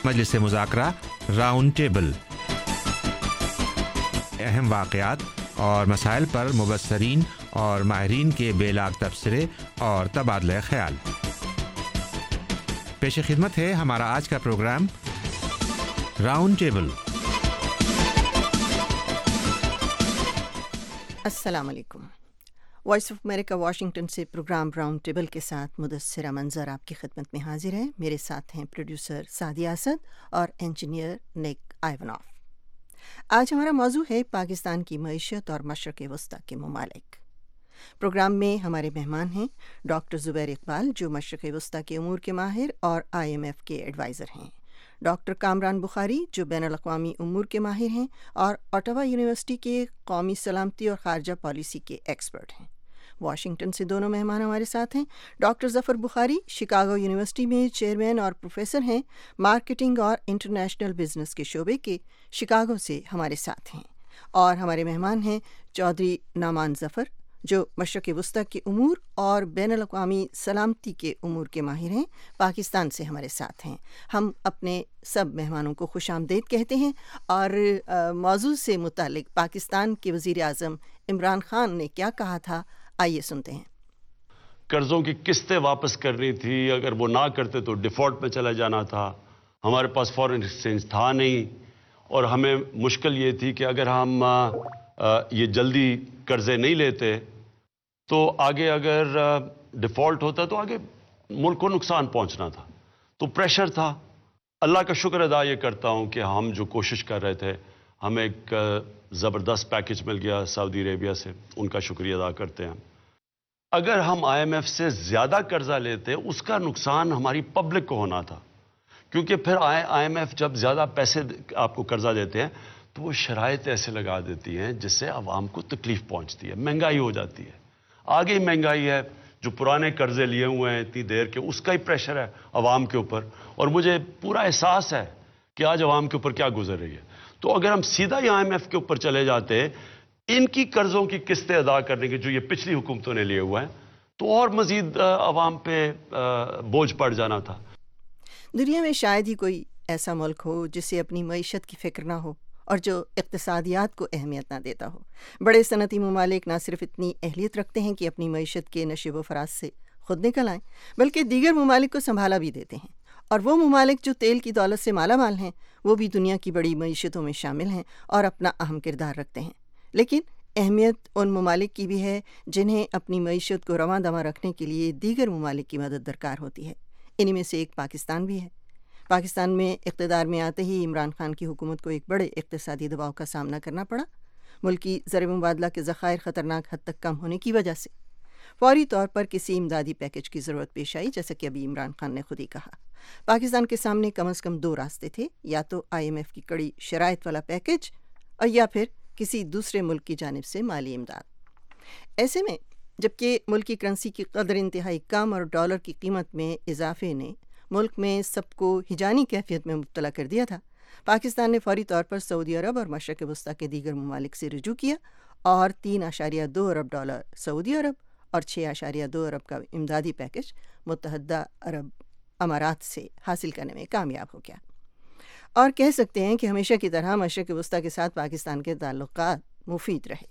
मजलिस मुज़ाकरा round table, अहम वाक़यात और मसाइल पर मुबस्सरीन और माहिरीन के बेलाग तबसरे और तबादला ख्याल। पेश खिदमत है हमारा आज का प्रोग्राम राउंड टेबल। अस्सलाम वालेकुम। वॉइस ऑफ अमेरिका वाशिंगटन से प्रोग्राम राउंड टेबल के साथ मुदस्सिरा मंजर आपकी खिदमत में हाजिर है। मेरे साथ हैं प्रोड्यूसर सादिया असद और इंजीनियर निक आइवनॉफ। आज हमारा मौजू है पाकिस्तान की मईशत और मशरक़ वस्ता के ममालिक। प्रोग्राम में हमारे मेहमान हैं डॉक्टर ज़ुबैर इकबाल, जो मशरक़ वस्ता के उमूर के माहिर और IMF के एडवाइज़र हैं, डॉक्टर कामरान बुखारी, जो बैनुल-अक़वामी उमूर के माहिर हैं और ओटावा यूनिवर्सिटी के कौमी सलामती और ख़ारजा पॉलिसी के एक्सपर्ट हैं। वाशिंगटन से दोनों मेहमान हमारे साथ हैं। Doctor Zafar Bukhari Chicago university में चेयरमैन और प्रोफेसर हैं, मार्केटिंग और इंटरनेशनल बिजनेस के शोबे के, शिकागो से हमारे साथ हैं। और हमारे मेहमान हैं चौधरी नामान ज़फ़र, जो मशरक़ वस्ता के उमूर और बैनुल-अक़वामी सलामती के उमूर के माहिर हैं, पाकिस्तान से हमारे साथ हैं। हम अपने सब मेहमानों को खुशामदीद कहते हैं और मौजू से मुतालिक पाकिस्तान के वज़ीर आज़म इमरान खान ने क्या कहा था, आइए सुनते हैं। कर्ज़ों की किस्तें वापस करनी थी, अगर वो ना करते तो डिफ़ॉल्ट में चला जाना था। हमारे पास फॉरेन एक्सचेंज था नहीं और हमें मुश्किल ये थी कि अगर हम ये जल्दी कर्ज़े नहीं लेते तो आगे अगर डिफ़ॉल्ट होता तो आगे मुल्क को नुकसान पहुंचना था। तो प्रेशर था। अल्लाह का शुक्र अदा ये करता हूं कि हम जो कोशिश कर रहे थे, हमें एक ज़बरदस्त पैकेज मिल गया सऊदी अरेबिया से, उनका शुक्रिया अदा करते हैं। अगर हम IMF से ज़्यादा कर्जा लेते उसका नुकसान हमारी पब्लिक को होना था, क्योंकि फिर IMF जब ज़्यादा पैसे आपको कर्जा देते हैं तो वो शराइत ऐसे लगा देती हैं जिससे आवाम को तकलीफ पहुंचती है, महंगाई हो जाती है। आगे महंगाई है, जो पुराने कर्जे लिए हुए हैं इतनी देर के, उसका ही प्रेशर है आवाम के ऊपर, और मुझे पूरा एहसास है कि आज आवाम के ऊपर क्या गुजर रही है। तो अगर हम सीधा ही IMF के ऊपर चले जाते, इनकी कर्जों की किस्तें अदा करने की जो ये पिछली हुकूमतों ने लिए हुए हैं, तो और मजीद आवाम पे बोझ पड़ जाना था। दुनिया में शायद ही कोई ऐसा मुल्क हो जिसे अपनी मईशत की फ़िक्र ना हो और जो इक़्तिसादियात को अहमियत ना देता हो। बड़े सनती ममालिक ना सिर्फ इतनी अहलियत रखते हैं कि अपनी मईशत के नशे व फराज से खुद निकल आएँ, बल्कि दीगर ममालिक को संभाला भी देते हैं। और वो ममालिक जो तेल की दौलत से माला माल हैं, वो भी दुनिया की बड़ी मईशतों में शामिल हैं और अपना अहम किरदार रखते हैं। लेकिन अहमियत उन ममालिक की भी है जिन्हें अपनी मईशत को रवां दवा रखने के लिए दीगर ममालिक की मदद दरकार होती है। इन्हीं में से एक पाकिस्तान भी है। पाकिस्तान में इक़्तिदार में आते ही इमरान खान की हुकूमत को एक बड़े इक़्तिसादी दबाव का सामना करना पड़ा। मुल्क की ज़र मुबादला के ज़ख़ायर ख़तरनाक हद तक कम होने की वजह से फौरी तौर पर किसी इमदादी पैकेज की ज़रूरत पेश आई, जैसा कि अभी इमरान खान ने खुद ही कहा। पाकिस्तान के सामने कम अज़ कम दो रास्ते थे, या तो IMF की कड़ी शराइत वाला पैकेज और या फिर किसी दूसरे मुल्क की जानिब से माली इमदाद। ऐसे में जबकि मुल्क की करेंसी की कदर इंतहाई कम और डॉलर की कीमत में इजाफे ने मुल्क में सबको हिजानी कैफियत में मुब्तला कर दिया था, पाकिस्तान ने फौरी तौर पर सऊदी अरब और मशरक़ वस्ता के दीगर ममालिक से रुजू किया और $3.2 अरब सऊदी अरब और $6.2 अरब का इमदादी पैकेज मुत्तहदा अरब अमारात से हासिल करने में कामयाब हो गया। और कह सकते हैं कि हमेशा की तरह मशरक़ वस्ता के साथ पाकिस्तान के ताल्लुकात मुफीद रहे।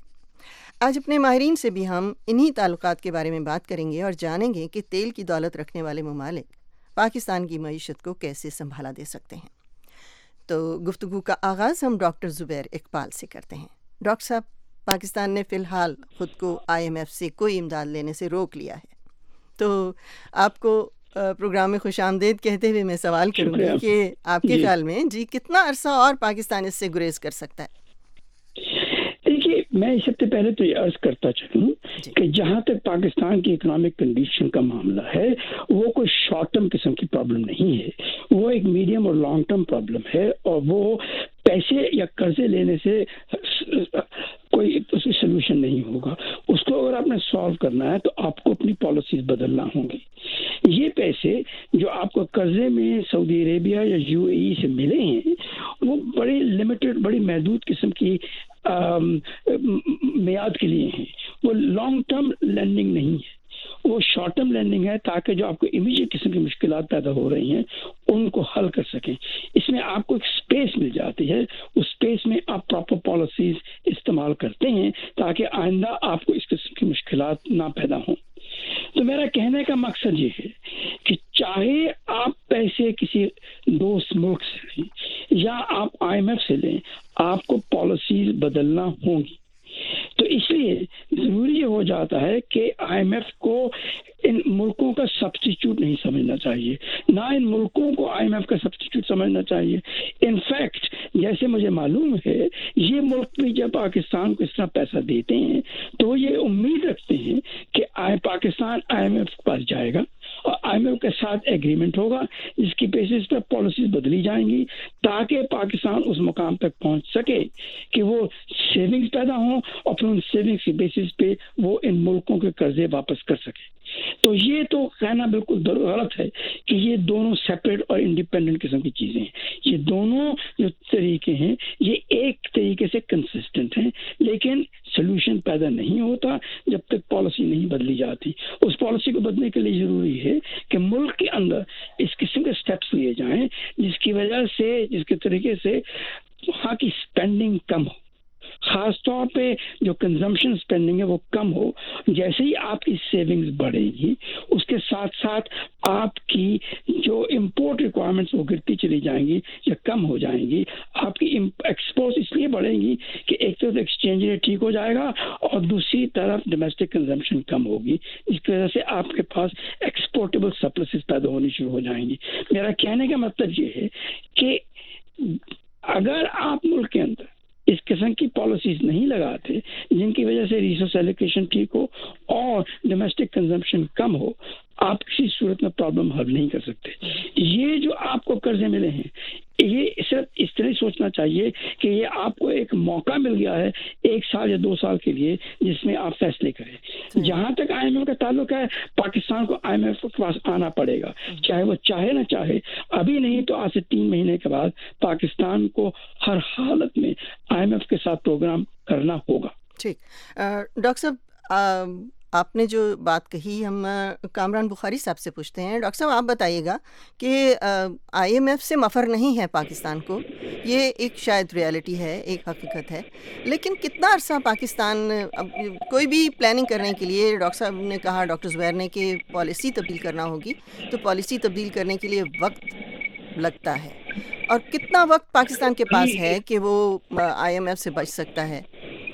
आज अपने माहिरीन से भी हम इन्हीं ताल्लुकात के बारे में बात करेंगे और जानेंगे कि तेल की दौलत रखने वाले ममालिक पाकिस्तान की मईशत को कैसे संभाला दे सकते हैं। तो गुफ्तगू का आगाज़ हम डॉक्टर ज़ुबैर इकबाल से करते हैं। डॉक्टर साहब, पाकिस्तान ने फ़िलहाल ख़ुद को IMF से कोई इमदाद लेने से रोक लिया है, तो आपको प्रोग्राम में खुशामदीद कहते हुए मैं सवाल करूँगी कि आपके ख्याल में जी कितना अरसा और पाकिस्तान इससे गुरेज कर सकता है? देखिए, मैं सबसे पहले तो ये अर्ज करता चलूँ कि जहाँ तक पाकिस्तान की इकोनॉमिक कंडीशन का मामला है, वो कोई शॉर्ट टर्म किस्म की प्रॉब्लम नहीं है, वो एक मीडियम और लॉन्ग टर्म प्रॉब्लम है। और वो पैसे या कर्जे लेने से कोई उसकी सोल्यूशन नहीं होगा। उसको अगर आपने सॉल्व करना है तो आपको अपनी पॉलिसीज बदलना होंगी। ये पैसे जो आपको कर्जे में सऊदी अरेबिया या UAE से मिले हैं, वो बड़ी लिमिटेड, बड़ी महदूद किस्म की मियाद के लिए हैं, वो लॉन्ग टर्म लैंडिंग नहीं है। وہ شارٹ ٹرم لینڈنگ ہے تاکہ جو آپ کو امیڈیٹ قسم کی مشکلات پیدا ہو رہی ہیں ان کو حل کر سکیں. اس میں آپ کو ایک اسپیس مل جاتی ہے, اس اسپیس میں آپ پراپر پالیسیز استعمال کرتے ہیں تاکہ آئندہ آپ کو اس قسم کی مشکلات نہ پیدا ہوں. تو میرا کہنے کا مقصد یہ ہے کہ چاہے آپ پیسے کسی دوست ملک سے لیں یا آپ IMF سے لیں, آپ کو پالیسیز بدلنا ہوں گی. تو اس لیے ضروری یہ ہو جاتا ہے کہ IMF کو ان ملکوں کا سبسٹیچیوٹ نہیں سمجھنا چاہیے, نہ ان ملکوں کو IMF کا سبسٹیچیوٹ سمجھنا چاہیے. انفیکٹ جیسے مجھے معلوم ہے یہ ملک بھی جب پاکستان کو اس طرح پیسہ دیتے ہیں تو یہ امید رکھتے ہیں کہ پاکستان IMF کے پاس جائے گا اور IMF کے ساتھ ایگریمنٹ ہوگا جس کی بیسس پر پالیسیز بدلی جائیں گی تاکہ پاکستان اس مقام تک پہنچ سکے کہ وہ سیونگز پیدا ہوں اور پھر ان سیونگز کی بیسس پہ وہ ان ملکوں کے قرضے واپس کر سکے. تو یہ تو کہنا بالکل غلط ہے کہ یہ دونوں سیپریٹ اور انڈیپینڈنٹ قسم کی چیزیں ہیں. یہ دونوں جو طریقے ہیں یہ ایک طریقے سے کنسسٹنٹ ہیں, لیکن سولوشن پیدا نہیں ہوتا جب تک پالیسی نہیں بدلی جاتی. اس پالیسی کو بدلنے کے لیے ضروری ہے کہ ملک کے اندر اس قسم کے سٹیپس لیے جائیں جس کی وجہ سے, جس کے طریقے سے وہاں کی اسپینڈنگ کم ہو, خاص طور پہ جو کنزمپشن اسپینڈنگ ہے وہ کم ہو. جیسے ہی آپ کی سیونگز بڑھے گی اس کے ساتھ ساتھ آپ کی جو امپورٹ ریکوائرمنٹس وہ گرتی چلی جائیں گی یا کم ہو جائیں گی. آپ کی ایکسپورٹ اس لیے بڑھیں گی کہ ایک طرف ایکسچینج ریٹ ٹھیک ہو جائے گا اور دوسری طرف ڈومیسٹک کنزمپشن کم ہوگی, جس کی وجہ سے آپ کے پاس ایکسپورٹیبل سرپلسز پیدا ہونی شروع ہو جائیں گی. میرا کہنے کا مطلب یہ ہے کہ اگر آپ ملک کے اندر اس قسم کی پالیسیز نہیں لگاتے جن کی وجہ سے ریسورس ایلوکیشن ٹھیک ہو اور ڈومیسٹک کنزمپشن کم ہو, آپ کسی صورت میں پرابلم حل نہیں کر سکتے. یہ جو آپ کو قرضے ملے ہیں یہ صرف اس طرح سوچنا چاہیے کہ یہ آپ کو ایک موقع مل گیا ہے 1 سال یا 2 سال کے لیے جس میں آپ فیصلے کریں. جہاں تک IMF کا تعلق ہے پاکستان کو IMF کے پاس آنا پڑے گا, چاہے وہ چاہے نہ چاہے. ابھی نہیں تو آج سے 3 مہینے کے بعد پاکستان کو ہر حالت میں IMF کے ساتھ پروگرام کرنا ہوگا. ٹھیک. ڈاکٹر صاحب آپ نے جو بات کہی ہم کامران بخاری صاحب سے پوچھتے ہیں. ڈاکٹر صاحب آپ بتائیے گا کہ IMF سے مفر نہیں ہے پاکستان کو, یہ ایک شاید ریالٹی ہے, ایک حقیقت ہے, لیکن کتنا عرصہ پاکستان کوئی بھی پلاننگ کرنے کے لیے, ڈاکٹر صاحب نے کہا, ڈاکٹر زبیر نے, کہ پالیسی تبدیل کرنا ہوگی تو پالیسی تبدیل کرنے کے لیے وقت لگتا ہے, اور کتنا وقت پاکستان کے پاس ہے کہ وہ IMF سے بچ سکتا ہے؟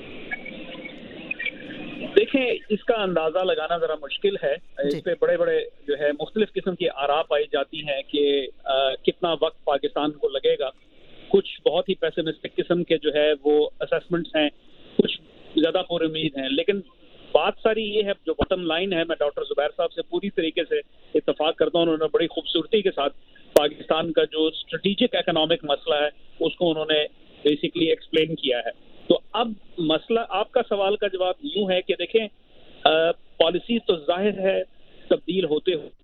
دیکھیں اس کا اندازہ لگانا ذرا مشکل ہے. اس پہ بڑے بڑے جو ہے مختلف قسم کی آراء پائی جاتی ہیں کہ کتنا وقت پاکستان کو لگے گا. کچھ بہت ہی پیسمسٹک قسم کے جو ہے وہ اسیسمنٹس ہیں, کچھ زیادہ پر امید ہیں. لیکن بات ساری یہ ہے, جو باٹم لائن ہے, میں ڈاکٹر زبیر صاحب سے پوری طریقے سے اتفاق کرتا ہوں. انہوں نے بڑی خوبصورتی کے ساتھ پاکستان کا جو اسٹریٹجک اکنامک مسئلہ ہے اس کو انہوں نے بیسیکلی ایکسپلین کیا ہے. تو اب مسئلہ, آپ کا سوال کا جواب یوں ہے کہ دیکھیں پالیسی تو ظاہر ہے تبدیل ہوتے ہو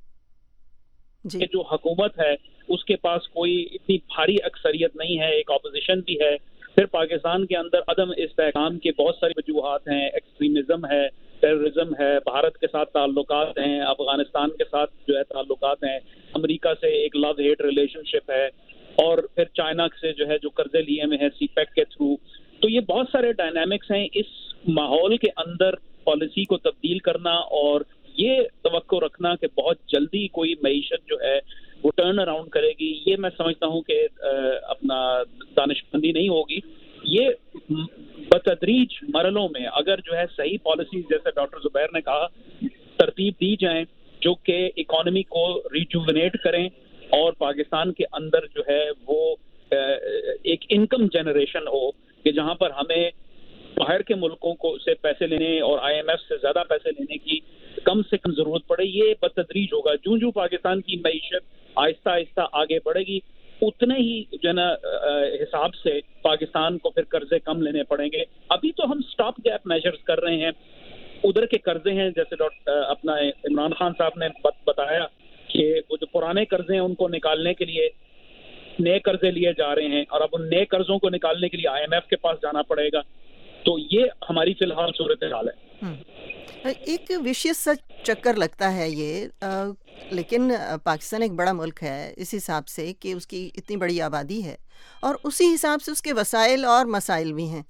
کہ جو حکومت ہے اس کے پاس کوئی اتنی بھاری اکثریت نہیں ہے, ایک اپوزیشن بھی ہے. پھر پاکستان کے اندر عدم استحکام کے بہت ساری وجوہات ہیں, ایکسٹریمزم ہے, ٹیررزم ہے, بھارت کے ساتھ تعلقات ہیں, افغانستان کے ساتھ جو ہے تعلقات ہیں, امریکہ سے ایک لو ہیٹ ریلیشن شپ ہے, اور پھر چائنا سے جو ہے جو قرضے لیے ہوئے ہیں سی پیک کے تھرو. تو یہ بہت سارے ڈائنامکس ہیں. اس ماحول کے اندر پالیسی کو تبدیل کرنا اور یہ توقع رکھنا کہ بہت جلدی کوئی معیشت جو ہے وہ ٹرن اراؤنڈ کرے گی, یہ میں سمجھتا ہوں کہ اپنا دانشمندی نہیں ہوگی. یہ بتدریج مرحلوں میں اگر جو ہے صحیح پالیسیز جیسے ڈاکٹر زبیر نے کہا ترتیب دی جائیں جو کہ اکانومی کو ریجوونیٹ کریں اور پاکستان کے اندر جو ہے وہ ایک انکم جنریشن ہو کہ جہاں پر ہمیں باہر کے ملکوں کو سے پیسے لینے اور IMF سے زیادہ پیسے لینے کی کم سے کم ضرورت پڑے. یہ بتدریج ہوگا. جو پاکستان کی معیشت آہستہ آہستہ آگے بڑھے گی اتنے ہی جو ہے نا حساب سے پاکستان کو پھر قرضے کم لینے پڑیں گے. ابھی تو ہم سٹاپ گیپ میجرز کر رہے ہیں. ادھر کے قرضے ہیں جیسے اپنا عمران خان صاحب نے بتایا کہ وہ جو پرانے قرضے ہیں ان کو نکالنے کے لیے نئے قرضے لیے جا رہے ہیں, اور اب ان نئے قرضوں کو نکالنے کے لیے IMF کے پاس جانا پڑے گا. تو یہ ہماری فی الحال صورتحال ہے. ایک وشیس سا چکر لگتا ہے یہ، لیکن پاکستان ایک بڑا ملک ہے اس حساب سے کہ اس کی اتنی بڑی آبادی ہے اور اسی حساب سے اس کے وسائل اور مسائل بھی ہیں۔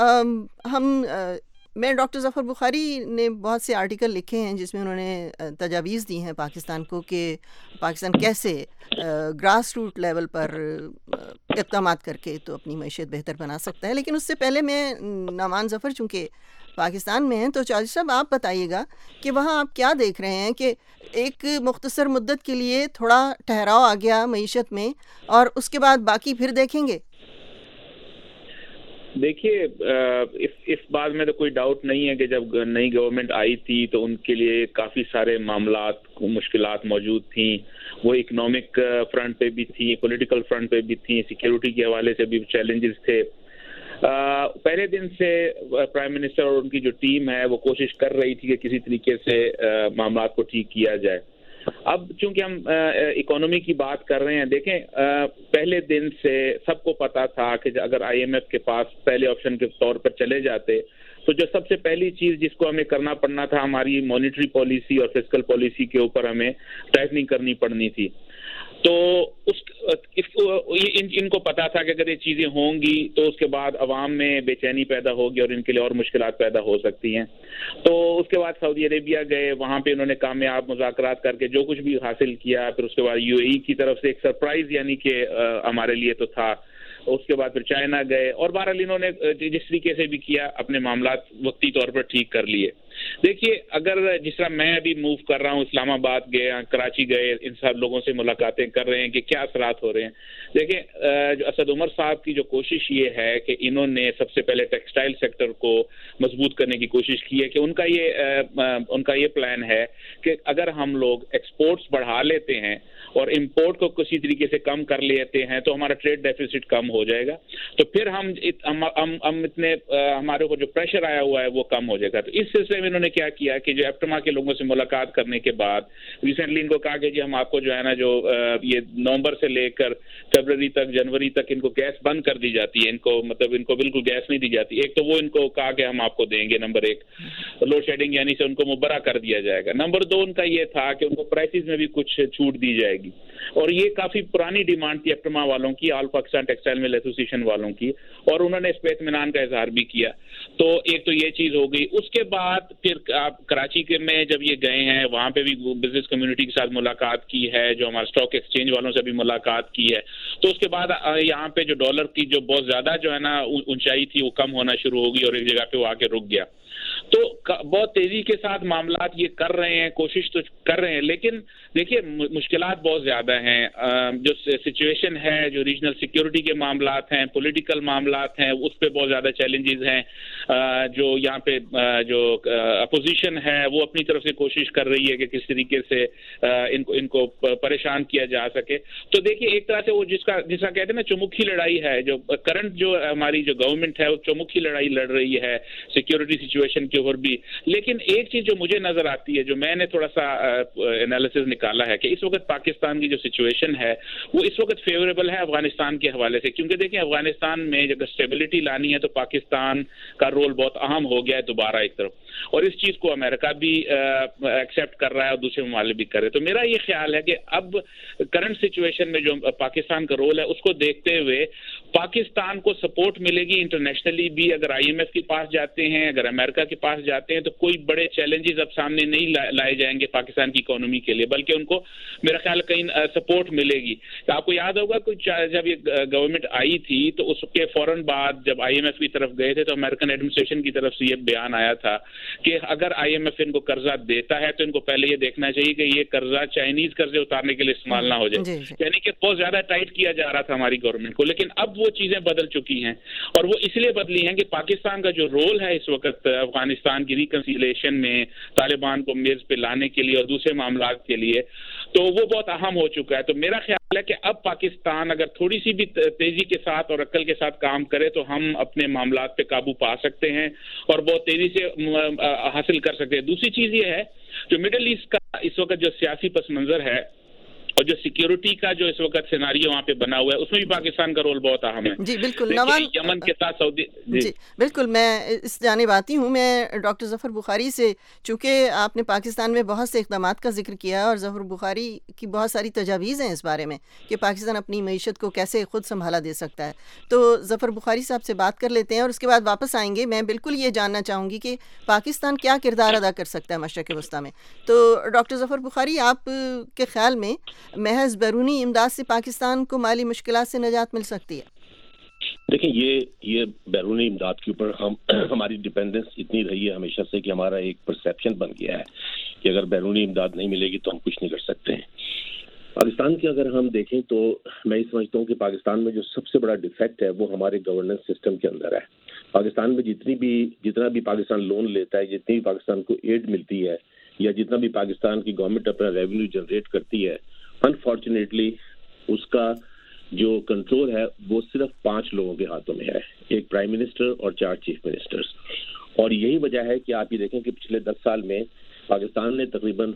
میں ڈاکٹر ظفر بخاری نے بہت سے آرٹیکل لکھے ہیں جس میں انہوں نے تجاویز دی ہیں پاکستان کو کہ پاکستان کیسے گراس روٹ لیول پر اقدامات کر کے تو اپنی معیشت بہتر بنا سکتا ہے۔ لیکن اس سے پہلے میں نعمان ظفر چونکہ پاکستان میں ہیں تو چودھری صاحب آپ بتائیے گا کہ وہاں آپ کیا دیکھ رہے ہیں کہ ایک مختصر مدت کے لیے تھوڑا ٹھہراؤ آ گیا معیشت میں اور اس کے بعد باقی پھر دیکھیں گے؟ دیکھیے اس بات میں تو کوئی ڈاؤٹ نہیں ہے کہ جب نئی گورنمنٹ آئی تھی تو ان کے لیے کافی سارے معاملات مشکلات موجود تھیں، وہ اکنامک فرنٹ پہ بھی تھیں، پولیٹیکل فرنٹ پہ بھی تھیں، سیکیورٹی کے حوالے سے بھی چیلنجز تھے۔ پہلے دن سے پرائم منسٹر اور ان کی جو ٹیم ہے وہ کوشش کر رہی تھی کہ کسی طریقے سے معاملات کو ٹھیک کیا جائے۔ اب چونکہ ہم اکانومی کی بات کر رہے ہیں، دیکھیں پہلے دن سے سب کو پتا تھا کہ اگر آئی ایم ایف کے پاس پہلے آپشن کے طور پر چلے جاتے تو جو سب سے پہلی چیز جس کو ہمیں کرنا پڑنا تھا، ہماری مانیٹری پالیسی اور فسکل پالیسی کے اوپر ہمیں ٹائٹننگ کرنی پڑنی تھی۔ تو ان کو پتا تھا کہ اگر یہ چیزیں ہوں گی تو اس کے بعد عوام میں بے چینی پیدا ہوگی اور ان کے لیے اور مشکلات پیدا ہو سکتی ہیں۔ تو اس کے بعد سعودی عربیہ گئے، وہاں پہ انہوں نے کامیاب مذاکرات کر کے جو کچھ بھی حاصل کیا، پھر اس کے بعد یو اے ای کی طرف سے ایک سرپرائز یعنی کہ ہمارے لیے تو تھا، اس کے بعد پھر چائنا گئے، اور بہرحال انہوں نے جس طریقے سے بھی کیا اپنے معاملات وقتی طور پر ٹھیک کر لیے۔ دیکھیے اگر جس طرح میں ابھی موو کر رہا ہوں، اسلام آباد گئے، کراچی گئے، ان سب لوگوں سے ملاقاتیں کر رہے ہیں کہ کیا اثرات ہو رہے ہیں۔ دیکھیں اسد عمر صاحب کی جو کوشش یہ ہے کہ انہوں نے سب سے پہلے ٹیکسٹائل سیکٹر کو مضبوط کرنے کی کوشش کی ہے کہ ان کا یہ پلان ہے کہ اگر ہم لوگ ایکسپورٹس بڑھا لیتے ہیں اور امپورٹ کو کسی طریقے سے کم کر لیتے ہیں تو ہمارا ٹریڈ ڈیفیسٹ کم ہو جائے گا، تو پھر ہم اتنے ہمارے کو جو پریشر آیا ہوا ہے وہ کم ہو جائے گا۔ تو اس سلسلے میں انہوں نے کیا کیا کہ جو ایپٹما کے لوگوں سے ملاقات کرنے کے بعد ریسنٹلی ان کو کہا کہ جی ہم آپ کو جو ہے نا جو یہ نومبر سے لے کر فروری تک، جنوری تک ان کو گیس بند کر دی جاتی ہے، ان کو بالکل گیس نہیں دی جاتی۔ ایک تو وہ ان کو کہا کہ ہم آپ کو دیں گے، نمبر ایک لوڈ شیڈنگ یعنی سے ان کو مبرہ کر دیا جائے گا، نمبر دو ان کا یہ تھا کہ ان کو پرائسز میں بھی کچھ چھوٹ دی جائے گی، اور یہ کافی پرانی ڈیمانڈ تھی ایپٹما والوں کی، all Pakistan textile mill association والوں کی، اور انہوں نے اس پہ اطمینان کا اظہار بھی کیا۔ تو ایک تو یہ چیز ہو گئی۔ اس کے بعد پھر آپ کراچی کے میں جب یہ گئے ہیں وہاں پہ بھی بزنس کمیونٹی کے ساتھ ملاقات کی ہے، جو ہمارا اسٹاک ایکسچینج والوں سے بھی ملاقات کی ہے۔ تو اس کے بعد یہاں پہ جو ڈالر کی جو بہت زیادہ جو ہے نا اونچائی تھی وہ کم ہونا شروع ہوگی اور ایک جگہ پہ وہ آ کے رک گیا۔ تو بہت تیزی کے ساتھ معاملات یہ کر رہے ہیں، کوشش تو کر رہے ہیں، لیکن دیکھیے مشکلات بہت زیادہ ہیں۔ جو سچویشن ہے، جو ریجنل سیکیورٹی کے معاملات ہیں، پولیٹیکل معاملات ہیں، اس پہ بہت زیادہ چیلنجز ہیں۔ جو یہاں پہ جو اپوزیشن ہے وہ اپنی طرف سے کوشش کر رہی ہے کہ کس طریقے سے ان کو پریشان کیا جا سکے۔ تو دیکھیے ایک طرح سے وہ جیسا کہتے ہیں نا چمکھی لڑائی ہے، جو کرنٹ جو ہماری جو گورنمنٹ ہے وہ چمکھی لڑائی لڑ رہی ہے سیکیورٹی سچویشن کے اوپر بھی۔ لیکن ایک چیز جو مجھے نظر آتی ہے، جو میں نے تھوڑا سا انالیسز نکالا ہے، کہ اس وقت پاکستان کی جو سچویشن ہے وہ اس وقت فیوریبل ہے افغانستان کے حوالے سے، کیونکہ دیکھیں افغانستان میں اگر اسٹیبلٹی لانی ہے تو پاکستان کا رول بہت اہم ہو گیا ہے دوبارہ ایک طرف، اور اس چیز کو امریکہ بھی ایکسیپٹ کر رہا ہے اور دوسرے ممالک بھی کر رہے ہیں۔ تو میرا یہ خیال ہے کہ اب کرنٹ سچویشن میں جو پاکستان کا رول ہے اس کو دیکھتے ہوئے پاکستان کو سپورٹ ملے گی انٹرنیشنلی بھی۔ اگر آئی ایم ایف کے پاس جاتے ہیں، اگر امریکہ کے پاس جاتے ہیں تو کوئی بڑے چیلنجز اب سامنے نہیں لائے جائیں گے پاکستان کی اکانومی کے لیے، بلکہ ان کو میرا خیال کہیں سپورٹ ملے گی۔ آپ کو یاد ہوگا جب یہ گورنمنٹ آئی تھی تو اس کے فوراً بعد جب آئی ایم ایف کی طرف گئے تھے تو امریکن ایڈمنسٹریشن کی طرف سے یہ بیان آیا تھا کہ اگر آئی ایم ایف ان کو قرضہ دیتا ہے تو ان کو پہلے یہ دیکھنا چاہیے کہ یہ قرضہ چائنیز قرضے اتارنے کے لیے استعمال نہ ہو جائے، یعنی کہ بہت زیادہ ٹائٹ کیا جا رہا تھا ہماری گورنمنٹ کو۔ لیکن اب وہ چیزیں بدل چکی ہیں، اور وہ اس لیے بدلی ہیں کہ پاکستان کا جو رول ہے اس وقت افغانستان کی ریکنسیلیشن میں، طالبان کو میز پہ لانے کے لیے اور دوسرے معاملات کے لیے، تو وہ بہت اہم ہو چکا ہے۔ تو میرا خیال ہے کہ اب پاکستان اگر تھوڑی سی بھی تیزی کے ساتھ اور عقل کے ساتھ کام کرے تو ہم اپنے معاملات پہ قابو پا سکتے ہیں اور بہت تیزی سے حاصل کر سکتے ہیں۔ دوسری چیز یہ ہے جو مڈل ایسٹ کا اس وقت جو سیاسی پس منظر ہے اور جو سیکیورٹی کا جو اس وقت سیناریو وہاں پہ بنا ہوا ہے اس میں بھی پاکستان کا رول بہت اہم ہے. جی بالکل یمن کے ساتھ سعودی. جی بالکل میں اس جانب آتی ہوں. میں ڈاکٹر ظفر بخاری سے، چونکہ آپ نے پاکستان میں بہت سے اقدامات کا ذکر کیا اور ظفر بخاری کی بہت ساری تجاویز ہیں اس بارے میں کہ پاکستان اپنی معیشت کو کیسے خود سنبھالا دے سکتا ہے، تو ظفر بخاری صاحب سے بات کر لیتے ہیں اور اس کے بعد واپس آئیں گے. میں بالکل یہ جاننا چاہوں گی کہ پاکستان کیا کردار ادا کر سکتا ہے مشرق وسطیٰ میں. تو ڈاکٹر ظفر بخاری، آپ کے خیال میں محض بیرونی امداد سے پاکستان کو مالی مشکلات سے نجات مل سکتی ہے؟ دیکھیں یہ بیرونی امداد کے اوپر ہماری ڈیپینڈنس اتنی رہی ہے ہمیشہ سے کہ ہمارا ایک پرسیپشن بن گیا ہے کہ اگر بیرونی امداد نہیں ملے گی تو ہم کچھ نہیں کر سکتے ہیں. پاکستان کے اگر ہم دیکھیں تو میں یہ سمجھتا ہوں کہ پاکستان میں جو سب سے بڑا ڈیفیکٹ ہے وہ ہمارے گورننس سسٹم کے اندر ہے. پاکستان میں جتنا بھی پاکستان لون لیتا ہے، جتنی بھی پاکستان کو ایڈ ملتی ہے، یا جتنا بھی پاکستان کی گورنمنٹ اپنا ریونیو جنریٹ کرتی ہے، انفارچونیٹلی اس کا جو کنٹرول ہے وہ صرف 5 لوگوں کے ہاتھوں میں ہے، ایک پرائم منسٹر اور 4 چیف منسٹرز. اور یہی وجہ ہے کہ آپ یہ دیکھیں کہ پچھلے 10 سال میں پاکستان نے تقریباً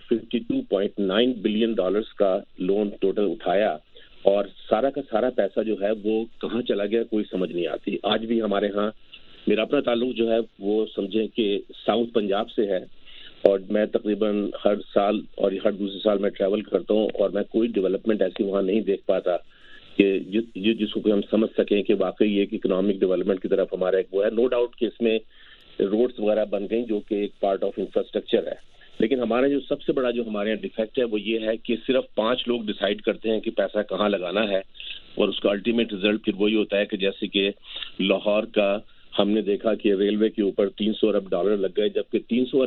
$52.9 بلین کا لون ٹوٹل اٹھایا، اور سارا کا سارا پیسہ جو ہے وہ کہاں چلا گیا کوئی سمجھ نہیں آتی. آج بھی ہمارے ہاں میرا اپنا تعلق جو ہے وہ سمجھیں کہ ساؤتھ پنجاب سے ہے، اور میں تقریباً ہر سال اور ہر دوسرے سال میں ٹریول کرتا ہوں، اور میں کوئی ڈیولپمنٹ ایسی وہاں نہیں دیکھ پاتا کہ جس کو ہم سمجھ سکیں کہ واقعی ایک اکنامک ڈیولپمنٹ کی طرف ہمارا ایک وہ ہے. نو ڈاؤٹ کہ اس میں روڈز وغیرہ بن گئی جو کہ ایک پارٹ آف انفراسٹرکچر ہے، لیکن ہمارا جو سب سے بڑا جو ہمارے یہاں ڈیفیکٹ ہے وہ یہ ہے کہ صرف 5 لوگ ڈیسائیڈ کرتے ہیں کہ پیسہ کہاں لگانا ہے، اور اس کا الٹیمیٹ رزلٹ پھر وہی ہوتا ہے کہ جیسے کہ لاہور کا ہم نے دیکھا کہ ریلوے کے اوپر $300 ارب لگ گئے، جبکہ $300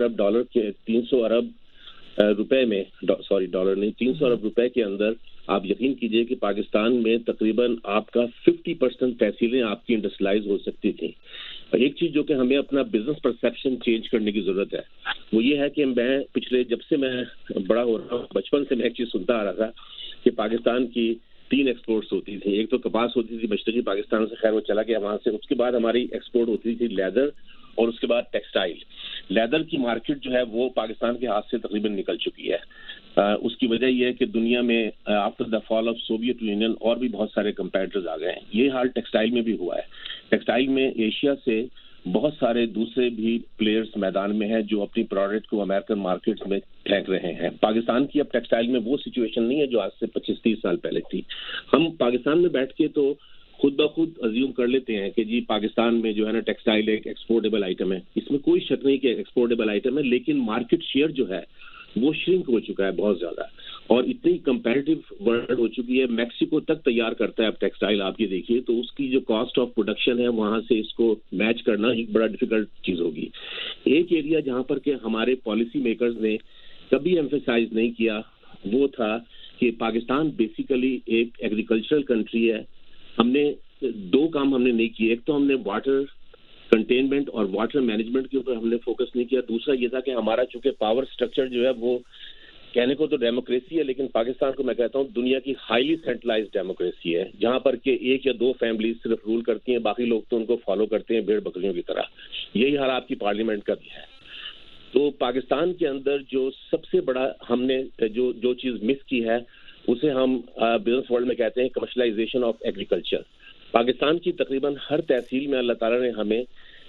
ارب روپے میں ڈالر نہیں 300 ارب روپے کے اندر آپ یقین کیجئے کہ پاکستان میں تقریباً آپ کا 50% تحصیلیں آپ کی انڈسٹریلائز ہو سکتی تھیں. ایک چیز جو کہ ہمیں اپنا بزنس پرسیپشن چینج کرنے کی ضرورت ہے وہ یہ ہے کہ میں پچھلے جب سے میں بڑا ہو رہا ہوں بچپن سے میں ایک چیز سنتا آ رہا تھا کہ پاکستان کی 3 ایکسپورٹس ہوتی تھی. ایک تو کپاس ہوتی تھی مشرقی پاکستان سے، خیر وہ چلا گیا وہاں سے. اس کے بعد ہماری ایکسپورٹ ہوتی تھی لیدر، اور اس کے بعد ٹیکسٹائل. لیدر کی مارکیٹ جو ہے وہ پاکستان کے ہاتھ سے تقریباً نکل چکی ہے. اس کی وجہ یہ ہے کہ دنیا میں after the fall of Soviet Union اور بھی بہت سارے کمپیٹرز آ گئے ہیں. یہ حال ٹیکسٹائل میں بھی ہوا ہے. ٹیکسٹائل میں ایشیا سے بہت سارے دوسرے بھی پلیئرز میدان میں ہیں جو اپنی پروڈکٹ کو امریکن مارکیٹ میں پھینک رہے ہیں. پاکستان کی اب ٹیکسٹائل میں وہ سچویشن نہیں ہے جو آج سے 25-30 سال پہلے تھی. ہم پاکستان میں بیٹھ کے تو خود بخود ازیوم کر لیتے ہیں کہ جی پاکستان میں جو ہے نا ٹیکسٹائل ایک ایکسپورٹیبل آئٹم ہے. اس میں کوئی شک نہیں کہ ایکسپورٹیبل آئٹم ہے، لیکن مارکیٹ شیئر جو ہے وہ شرنک ہو چکا ہے بہت زیادہ، اور اتنی کمپیریٹیو ورلڈ ہو چکی ہے. میکسیکو تک تیار کرتا ہے اب ٹیکسٹائل، آپ یہ دیکھیے تو اس کی جو کاسٹ آف پروڈکشن ہے وہاں سے اس کو میچ کرنا ایک بڑا ڈیفیکلٹ چیز ہوگی. ایک ایریا جہاں پر کہ ہمارے پالیسی میکرز نے کبھی ایمفیسائز نہیں کیا وہ تھا کہ پاکستان بیسیکلی ایک ایگریکلچرل کنٹری ہے. ہم نے 2 کام ہم نے نہیں کیے. ایک تو ہم نے واٹر کنٹینمنٹ اور واٹر مینجمنٹ کے اوپر ہم نے فوکس نہیں کیا. دوسرا یہ تھا کہ ہمارا چونکہ پاور سٹرکچر جو ہے وہ کہنے کو تو ڈیموکریسی ہے، لیکن پاکستان کو میں کہتا ہوں دنیا کی ہائیلی سینٹرلائزڈ ڈیموکریسی ہے، جہاں پر کہ 1 یا 2 فیملیز صرف رول کرتی ہیں، باقی لوگ تو ان کو فالو کرتے ہیں بھیڑ بکریوں کی طرح. یہی حال آپ کی پارلیمنٹ کا بھی ہے. تو پاکستان کے اندر جو سب سے بڑا ہم نے جو چیز مس کی ہے اسے ہم بزنس ورلڈ میں کہتے ہیں کمرشلائزیشن آف ایگریکلچر. پاکستان کی تقریباً ہر تحصیل میں اللہ تعالیٰ نے ہمیں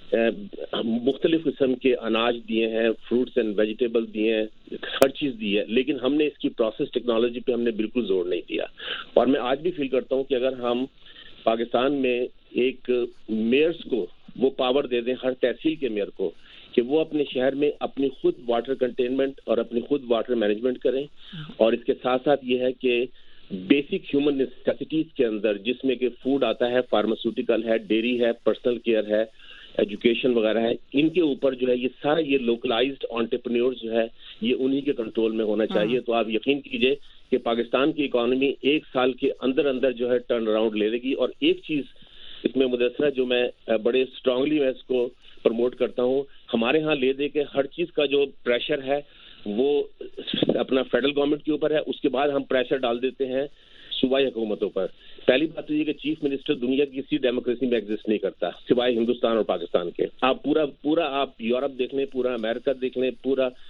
مختلف قسم کے اناج دیے ہیں، فروٹس اینڈ ویجیٹیبل دیے ہیں، ہر چیز دی ہے، لیکن ہم نے اس کی پروسیس ٹیکنالوجی پہ ہم نے بالکل زور نہیں دیا. اور میں آج بھی فیل کرتا ہوں کہ اگر ہم پاکستان میں ایک میئرس کو وہ پاور دے دیں، ہر تحصیل کے میئر کو، کہ وہ اپنے شہر میں اپنی خود واٹر کنٹینمنٹ اور اپنی خود واٹر مینجمنٹ کریں، اور اس کے ساتھ ساتھ یہ ہے کہ بیسک ہیومن نیسیسٹیز کے اندر جس میں کہ فوڈ آتا ہے، فارماسیوٹیکل ہے، ڈیری ہے، پرسنل کیئر ہے، ایجوکیشن وغیرہ ہے، ان کے اوپر جو ہے یہ سارا یہ لوکلائزڈ انٹرپرینیور جو ہے یہ انہی کے کنٹرول میں ہونا چاہیے. تو آپ یقین کیجئے کہ پاکستان کی اکانومی 1 سال کے اندر جو ہے ٹرن اراؤنڈ لے لے گی. اور ایک چیز اس میں مدثرہ جو میں بڑے اسٹرانگلی میں اس کو پروموٹ کرتا ہوں، ہمارے ہاں لے دے کے ہر چیز کا جو پریشر ہے وہ اپنا فیڈرل گورنمنٹ کے اوپر ہے، اس کے بعد ہم پریشر ڈال دیتے ہیں صوبائی حکومتوں پر. پہلی بات تو یہ کہ چیف منسٹر دنیا کی کسی ڈیموکریسی میں ایگزسٹ نہیں کرتا سوائے ہندوستان اور پاکستان کے. آپ پورا آپ یورپ دیکھ لیں، پورا امریکہ دیکھ لیں، پورا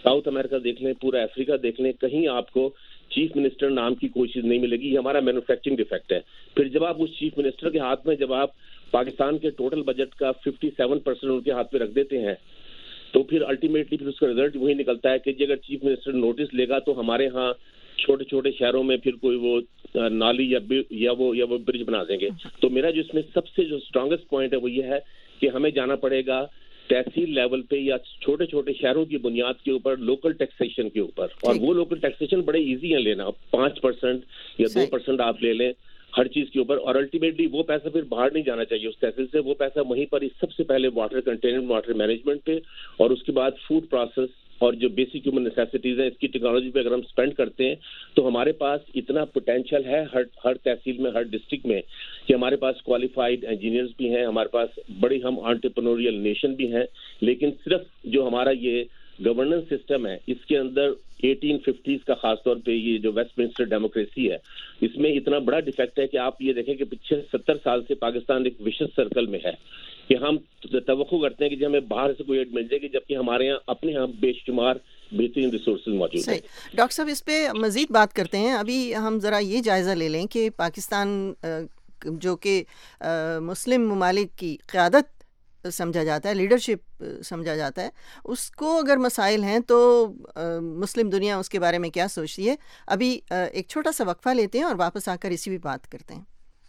ساؤتھ امریکہ دیکھ لیں, پورا افریقہ دیکھ لیں, کہیں آپ کو چیف منسٹر نام کی کوئی چیز نہیں ملے گی. یہ ہمارا مینوفیکچرنگ ڈیفیکٹ ہے. پھر جب آپ اس چیف منسٹر کے ہاتھ میں, جب آپ پاکستان کے ٹوٹل بجٹ کا 57% ان کے ہاتھ میں رکھ دیتے ہیں, تو پھر الٹیمیٹلی پھر اس کا رزلٹ وہی نکلتا ہے کہ جی اگر چیف منسٹر نوٹس لے گا تو ہمارے ہاں چھوٹے چھوٹے شہروں میں پھر کوئی وہ نالی یا وہ برج بنا دیں گے. تو میرا جو اس میں سب سے جو اسٹرانگسٹ پوائنٹ ہے وہ یہ ہے کہ ہمیں جانا پڑے گا تحصیل لیول پہ یا چھوٹے چھوٹے شہروں کی بنیاد کے اوپر لوکل ٹیکسیشن کے اوپر. اور وہ لوکل ٹیکسیشن بڑے ایزی ہیں لینا, 5% یا 2% آپ لے لیں ہر چیز کے اوپر, اور الٹیمیٹلی وہ پیسہ پھر باہر نہیں جانا چاہیے اس تحصیل سے. وہ پیسہ وہیں پر سب سے پہلے واٹر کنٹینمنٹ, واٹر مینجمنٹ پہ, اور اس کے بعد فوڈ پروسیس اور جو بیسک ہیومن نیسیسٹیز ہیں اس کی ٹیکنالوجی پہ اگر ہم اسپینڈ کرتے ہیں تو ہمارے پاس اتنا پوٹینشیل ہے ہر تحصیل میں, ہر ڈسٹرکٹ میں, کہ ہمارے پاس کوالیفائڈ انجینئرز بھی ہیں, ہمارے پاس بڑی ہم انٹرپرینوریل نیشن بھی ہیں. لیکن صرف جو ہمارا یہ گورننس سسٹم ہے اس کے اندر 1850s کا خاص طور پہ یہ جو ویسٹ منسٹر ڈیموکریسی ہے اس میں اتنا بڑا ڈیفیکٹ ہے کہ آپ یہ دیکھیں کہ پچھلے 70 سال سے پاکستان ایک وشس سرکل میں ہے کہ ہم توقع کرتے ہیں کہ جب ہمیں باہر سے کوئی ایڈ مل جائے گی, جبکہ ہمارے یہاں اپنے یہاں بے شمار بہترین ریسورسز موجود ہیں. ڈاکٹر صاحب اس پہ مزید بات کرتے ہیں. ابھی ہم ذرا یہ جائزہ لے لیں کہ پاکستان جو کہ مسلم ممالک کی قیادت سمجھا جاتا ہے, لیڈرشپ سمجھا جاتا ہے, اس کو اگر مسائل ہیں تو مسلم دنیا اس کے بارے میں کیا سوچتی ہے. ابھی ایک چھوٹا سا وقفہ لیتے ہیں اور واپس آ کر اسی بھی بات کرتے ہیں.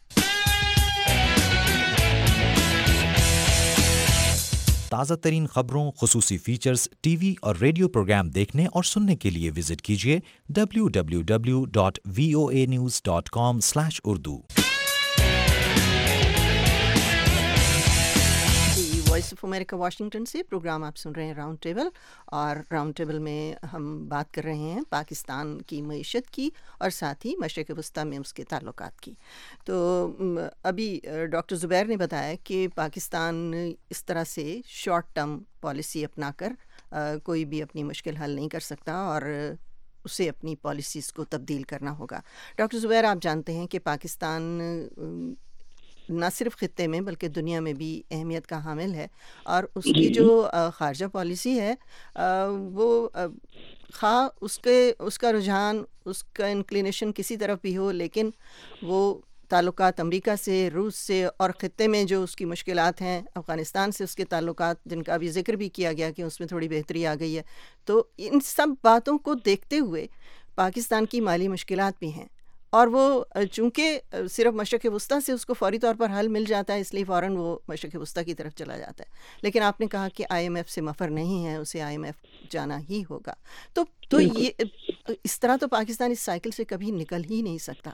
تازہ ترین خبروں, خصوصی فیچرز, ٹی وی اور ریڈیو پروگرام دیکھنے اور سننے کے لیے وزٹ کیجیے www.voanews.com/urdu. Voice of America Washington سے پروگرام آپ سن رہے ہیں راؤنڈ ٹیبل, اور راؤنڈ ٹیبل میں ہم بات کر رہے ہیں پاکستان کی معیشت کی اور ساتھ ہی مشرق وسطیٰ میں اس کے تعلقات کی. تو ابھی ڈاکٹر زبیر نے بتایا کہ پاکستان اس طرح سے شارٹ ٹرم پالیسی اپنا کر کوئی بھی اپنی مشکل حل نہیں کر سکتا اور اسے اپنی پالیسیز کو تبدیل کرنا ہوگا. ڈاکٹر زبیر, آپ جانتے ہیں کہ پاکستان نہ صرف خطے میں بلکہ دنیا میں بھی اہمیت کا حامل ہے, اور اس کی جو خارجہ پالیسی ہے وہ خواہ اس کا رجحان, اس کا انکلینیشن کسی طرف بھی ہو, لیکن وہ تعلقات امریکہ سے, روس سے, اور خطے میں جو اس کی مشکلات ہیں, افغانستان سے اس کے تعلقات جن کا ابھی ذکر بھی کیا گیا کہ اس میں تھوڑی بہتری آ گئی ہے, تو ان سب باتوں کو دیکھتے ہوئے پاکستان کی مالی مشکلات بھی ہیں, اور وہ چونکہ صرف مشرق وسطیٰ سے اس کو فوری طور پر حل مل جاتا ہے, اس لیے فوراً وہ مشرق وسطیٰ کی طرف چلا جاتا ہے. لیکن آپ نے کہا کہ IMF سے مفر نہیں ہے, اسے IMF جانا ہی ہوگا. تو یہ اس طرح تو پاکستان اس سائیکل سے کبھی نکل ہی نہیں سکتا.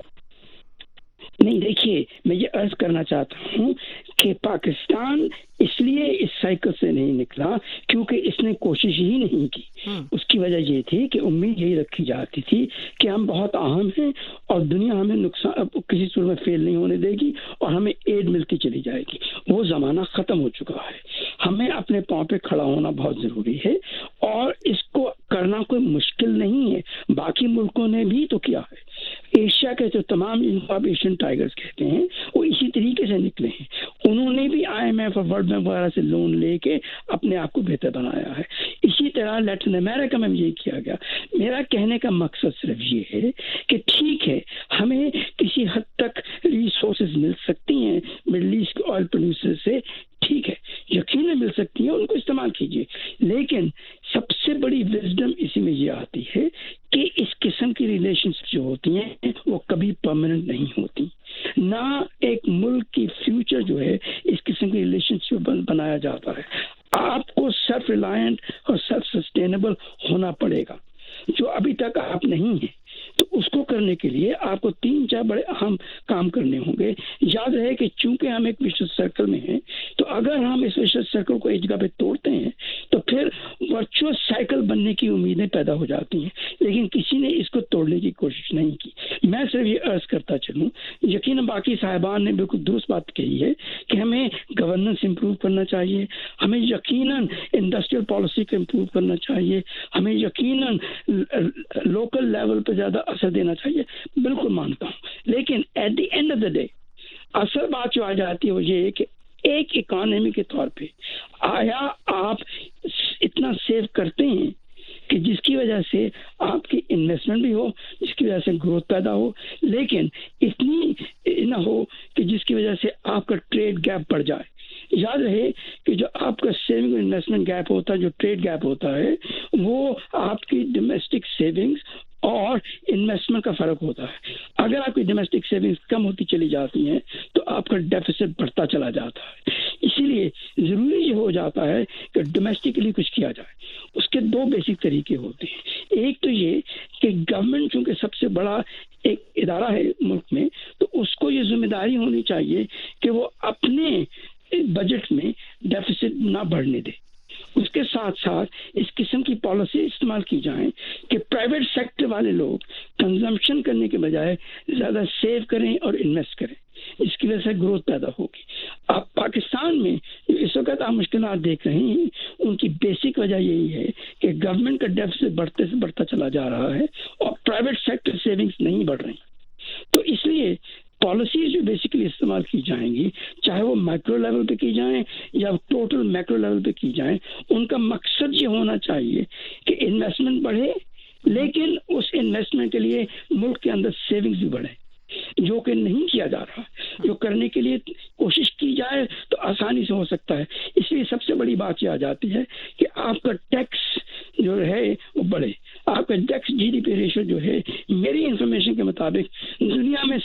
نہیں, دیکھیے میں یہ عرض کرنا چاہتا ہوں کہ پاکستان اس لیے اس سائیکل سے نہیں نکلا کیونکہ اس نے کوشش ہی نہیں کی. اس کی وجہ یہ تھی کہ امید یہی رکھی جاتی تھی کہ ہم بہت اہم ہیں اور دنیا ہمیں نقصان کسی صورت میں فیل نہیں ہونے دے گی اور ہمیں ایڈ ملتی چلی جائے گی. وہ زمانہ ختم ہو چکا ہے. ہمیں اپنے پاؤں پہ کھڑا ہونا بہت ضروری ہے, اور اس کو کرنا کوئی مشکل نہیں ہے. باقی ملکوں نے بھی تو کیا ہے. ایشیا کے جو تمام ایشین ٹائگرز کہتے ہیں وہ اسی طریقے سے نکلے ہیں. انہوں نے بھی IMF اور ورلڈ بینک وغیرہ سے لون لے کے اپنے آپ کو بہتر بنایا ہے. اسی طرح لیٹن امریکہ میں بھی یہ کیا گیا. میرا کہنے کا مقصد صرف یہ ہے کہ ٹھیک ہے ہمیں کسی حد تک ریسورسز مل سکتی ہیں مڈل ایسٹ کے آئل پروڈیوسر سے, ٹھیک ہے, یقیناً مل سکتی ہیں, ان کو استعمال کیجیے. لیکن سب سے بڑی وزڈم اسی میں یہ آتی ہے کہ اس قسم کی ریلیشنز جو ہوتی ہیں وہ کبھی پرماننٹ نہیں ہوتی. نہ ایک ملک کی فیوچر جو ہے اس قسم کی ریلیشن شپ بنایا جاتا ہے. آپ کو سیلف ریلائنٹ اور سیلف سسٹینیبل ہونا پڑے گا, جو ابھی تک آپ نہیں ہیں. تو اس کو کرنے کے لیے آپ کو 3-4 بڑے اہم کام کرنے ہوں گے. یاد رہے کہ چونکہ ہم ایک وشوس سرکل میں ہیں, تو اگر ہم اس وشوس سرکل کو ایک جگہ پہ توڑتے ہیں تو پھر ورچوئس سائیکل بننے کی امیدیں پیدا ہو جاتی ہیں, لیکن کسی نے اس کو توڑنے کی کوشش نہیں کی. میں صرف یہ عرض کرتا چلوں, یقیناً باقی صاحبان نے بالکل درست بات کہی ہے کہ ہمیں گورننس امپروو کرنا چاہیے, ہمیں یقیناً انڈسٹریل پالیسی کو امپروو کرنا چاہیے, ہمیں یقیناً لوکل لیول پہ زیادہ اثر دینا چاہیے. بالکل مانتا ہوں, لیکن at the end of the day اصل بات جو آ جاتی ہے وہ یہ ہے کہ ایک اکانومی کے طور پہ آیا آپ اتنا سیو کرتے ہیں کہ جس کی وجہ سے آپ کی انویسٹمنٹ بھی ہو, جس کی وجہ سے گروتھ پیدا ہو, لیکن اتنی نہ ہو کہ جس کی وجہ سے آپ کا ٹریڈ گیپ بڑھ جائے. یاد رہے کہ جو آپ کا سیونگ انویسٹمنٹ گیپ ہوتا ہے, جو ٹریڈ گیپ ہوتا ہے, وہ آپ کی ڈومیسٹک سیونگز اور انویسٹمنٹ کا فرق ہوتا ہے. اگر آپ کی ڈومیسٹک سیونگز کم ہوتی چلی جاتی ہیں تو آپ کا ڈیفیسٹ بڑھتا چلا جاتا ہے. اسی لیے ضروری یہ ہو جاتا ہے کہ ڈومیسٹکلی کچھ کیا جائے. اس کے دو بیسک طریقے ہوتے ہیں. ایک تو یہ کہ گورنمنٹ چونکہ سب سے بڑا ایک ادارہ ہے ملک میں, تو اس کو یہ ذمہ داری ہونی چاہیے کہ وہ اپنے بجٹ میں ڈیفیسٹ نہ بڑھنے دے. اس کے ساتھ ساتھ اس قسم کی پالیسی استعمال کی جائیں کہ پرائیویٹ سیکٹر والے لوگ کنزمپشن کرنے کے بجائے زیادہ سیو کریں اور انویسٹ کریں, اس کی وجہ سے گروتھ پیدا ہوگی. آپ پاکستان میں اس وقت آپ مشکلات دیکھ رہے ہیں, ان کی بیسک وجہ یہی ہے کہ گورنمنٹ کا ڈیفیسٹ بڑھتے سے بڑھتا چلا جا رہا ہے اور پرائیویٹ سیکٹر سیونگز نہیں بڑھ رہی. تو اس لیے پالیسیز جو بیسیکلی استعمال کی جائیں گی, چاہے وہ مائکرو لیول پہ کی جائیں یا ٹوٹل میکرو لیول پہ کی جائیں, ان کا مقصد یہ ہونا چاہیے کہ انویسٹمنٹ بڑھے, لیکن اس انویسٹمنٹ کے لیے ملک کے اندر سیونگز بھی بڑھے, جو کہ نہیں کیا جا رہا. جو کرنے کے لیے کوشش کی جائے تو آسانی سے ہو سکتا ہے. اس لیے سب سے بڑی بات یہ آ جاتی ہے کہ آپ کا ٹیکس جو ہے وہ بڑھے. آپ کا tax G D P ratio جو ہے میری انفارمیشن کے مطابق دنیا میں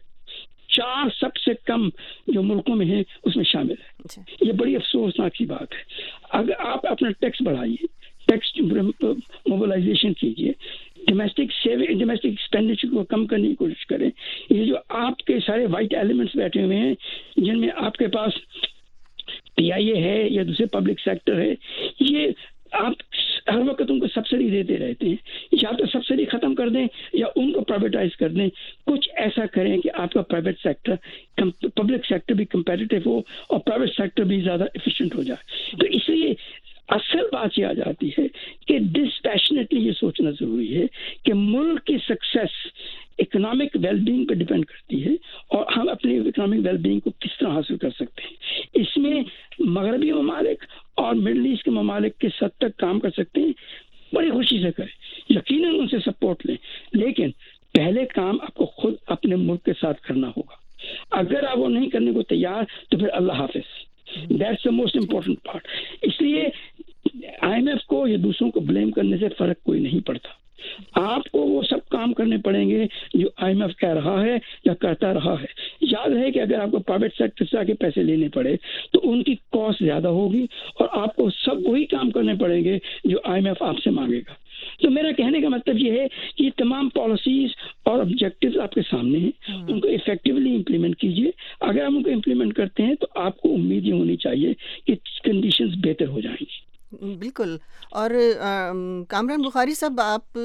سب سے کم جو ملکوں میں ہے اس میں شامل ہے. یہ بڑی افسوسناک کی بات ہے. اگر آپ اپنا ٹیکس بڑھائیے, ٹیکس موبلائزیشن کیجیے, ڈومیسٹک ایکسپینڈیچر کو کم کرنے کی کوشش کریں. یہ جو آپ کے سارے وائٹ ایلیمنٹس بیٹھے ہوئے ہیں جن میں آپ کے پاس پی آئی اے ہے یا دوسرے پبلک سیکٹر ہے, یہ آپ ہر وقت ان کو سبسڈی دیتے رہتے ہیں. یا تو سبسڈی ختم کر دیں یا ان کو پرائیویٹائز کر دیں. کچھ ایسا کریں کہ آپ کا پرائیویٹ سیکٹر, پبلک سیکٹر بھی کمپیٹیٹو ہو اور پرائیویٹ سیکٹر بھی زیادہ ایفیشینٹ ہو جائے. تو اس لیے اصل بات یہ آ جاتی ہے کہ ڈسپیشنیٹلی یہ سوچنا ضروری ہے کہ ملک کی سکسیس اکنامک ویل بینگ پہ ڈیپینڈ کرتی ہے, اور ہم اپنی اکنامک ویل بینگ کو کس طرح حاصل کر سکتے ہیں. اس میں مغربی ممالک اور مڈل ایسٹ کے ممالک کس حد تک کام کر سکتے ہیں, بڑی خوشی سے کریں, یقیناً ان سے سپورٹ لیں, لیکن پہلے کام آپ کو خود اپنے ملک کے ساتھ کرنا ہوگا. اگر آپ وہ نہیں کرنے کو تیار تو پھر اللہ حافظ. That's the most important part. اس لیے آئی ایم ایف کو یا دوسروں کو بلیم کرنے سے فرق کوئی نہیں پڑتا. آپ کو وہ سب کام کرنے پڑیں گے جو آئی ایم ایف کہہ رہا ہے یا کرتا رہا ہے. یاد رہے کہ اگر آپ کو پرائیویٹ سیکٹر سے آگے پیسے لینے پڑے تو ان کی کاسٹ زیادہ ہوگی, اور آپ کو سب وہی کام کرنے پڑیں گے جو آئی ایم ایف آپ سے مانگے گا. تو میرا کہنے کا مطلب یہ ہے کہ یہ تمام پالیسیز اور آبجیکٹیوز آپ کے سامنے ہیں, ان کو افیکٹولی امپلیمنٹ کیجیے. اگر آپ ان کو امپلیمنٹ کرتے ہیں تو آپ کو امید یہ ہونی چاہیے کہ کنڈیشنز بہتر ہو جائیں گی. بالکل. اور کامران بخاری صاحب, آپ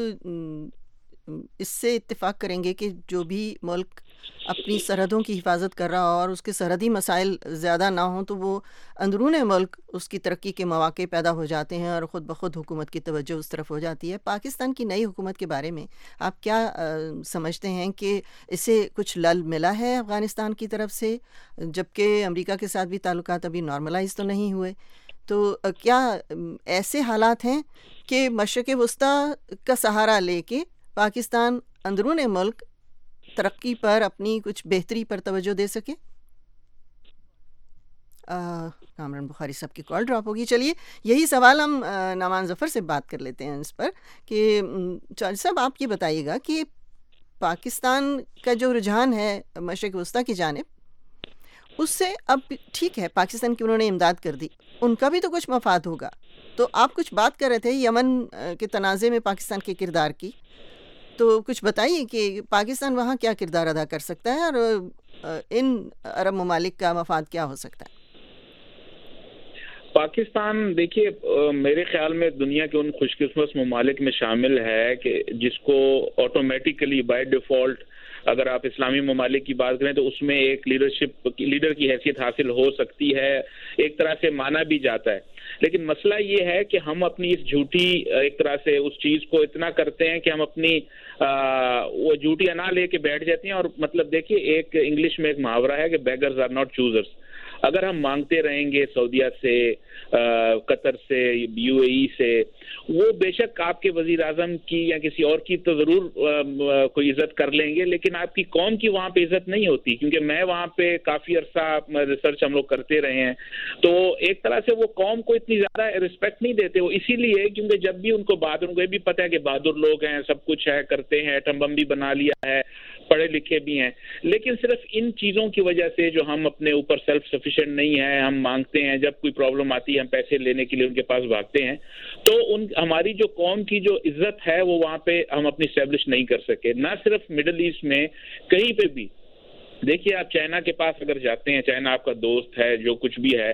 اس سے اتفاق کریں گے کہ جو بھی ملک اپنی سرحدوں کی حفاظت کر رہا ہو اور اس کے سرحدی مسائل زیادہ نہ ہوں تو وہ اندرون ملک اس کی ترقی کے مواقع پیدا ہو جاتے ہیں اور خود بخود حکومت کی توجہ اس طرف ہو جاتی ہے. پاکستان کی نئی حکومت کے بارے میں آپ کیا سمجھتے ہیں کہ اسے کچھ لل ملا ہے افغانستان کی طرف سے, جبکہ امریکہ کے ساتھ بھی تعلقات ابھی نارملائز تو نہیں ہوئے؟ تو کیا ایسے حالات ہیں کہ مشرق وسطیٰ کا سہارا لے کے پاکستان اندرون ملک ترقی پر, اپنی کچھ بہتری پر توجہ دے سکے؟ کامران بخاری صاحب کی کال ڈراپ ہوگی. چلیے یہی سوال ہم نعمان ظفر سے بات کر لیتے ہیں اس پر کہ چودھری صاحب آپ یہ بتائیے گا کہ پاکستان کا جو رجحان ہے مشرق وسطیٰ کی جانب, اس سے اب ٹھیک ہے پاکستان کی انہوں نے امداد کر دی, ان کا بھی تو کچھ مفاد ہوگا. تو آپ کچھ بات کر رہے تھے یمن کے تنازع میں پاکستان کے کردار کی, تو کچھ بتائیے کہ پاکستان وہاں کیا کردار ادا کر سکتا ہے اور ان عرب ممالک کا مفاد کیا ہو سکتا ہے؟ پاکستان دیکھیے میرے خیال میں دنیا کے ان خوش قسمت ممالک میں شامل ہے کہ جس کو آٹومیٹیکلی بائی ڈیفالٹ اگر آپ اسلامی ممالک کی بات کریں تو اس میں ایک لیڈر کی حیثیت حاصل ہو سکتی ہے, ایک طرح سے مانا بھی جاتا ہے. لیکن مسئلہ یہ ہے کہ ہم اپنی اس جھوٹی ایک طرح سے اس چیز کو اتنا کرتے ہیں کہ ہم اپنی وہ جھوٹیاں نہ لے کے بیٹھ جاتے ہیں. اور مطلب دیکھیے ایک انگلش میں ایک محاورہ ہے کہ بیگرز آر ناٹ چوزرز, اگر ہم مانگتے رہیں گے سعودیہ سے، قطر سے، UAE سے، وہ بے شک آپ کے وزیر اعظم کی یا کسی اور کی تو ضرور کوئی عزت کر لیں گے، لیکن آپ کی قوم کی وہاں پہ عزت نہیں ہوتی. کیونکہ میں وہاں پہ کافی عرصہ ریسرچ ہم لوگ کرتے رہے ہیں، تو ایک طرح سے وہ قوم کو اتنی زیادہ ریسپیکٹ نہیں دیتے. وہ اسی لیے کیونکہ جب بھی ان کو ان کو یہ بھی پتہ ہے کہ بہادر لوگ ہیں، سب کچھ ہے، کرتے ہیں، ایٹم بم بھی بنا لیا ہے، پڑھے لکھے بھی ہیں، لیکن صرف ان چیزوں کی وجہ سے جو ہم اپنے اوپر سیلف سفیشینٹ نہیں ہیں، ہم مانگتے ہیں، جب کوئی پرابلم آتی ہے ہم پیسے لینے کے لیے ان کے پاس بھاگتے ہیں، تو ہماری جو قوم کی جو عزت ہے وہ وہاں پہ ہم اپنی اسٹیبلش نہیں کر سکے. نہ صرف مڈل ایسٹ میں، کہیں پہ بھی دیکھیے آپ چائنا کے پاس اگر جاتے ہیں، چائنا آپ کا دوست ہے، جو کچھ بھی ہے،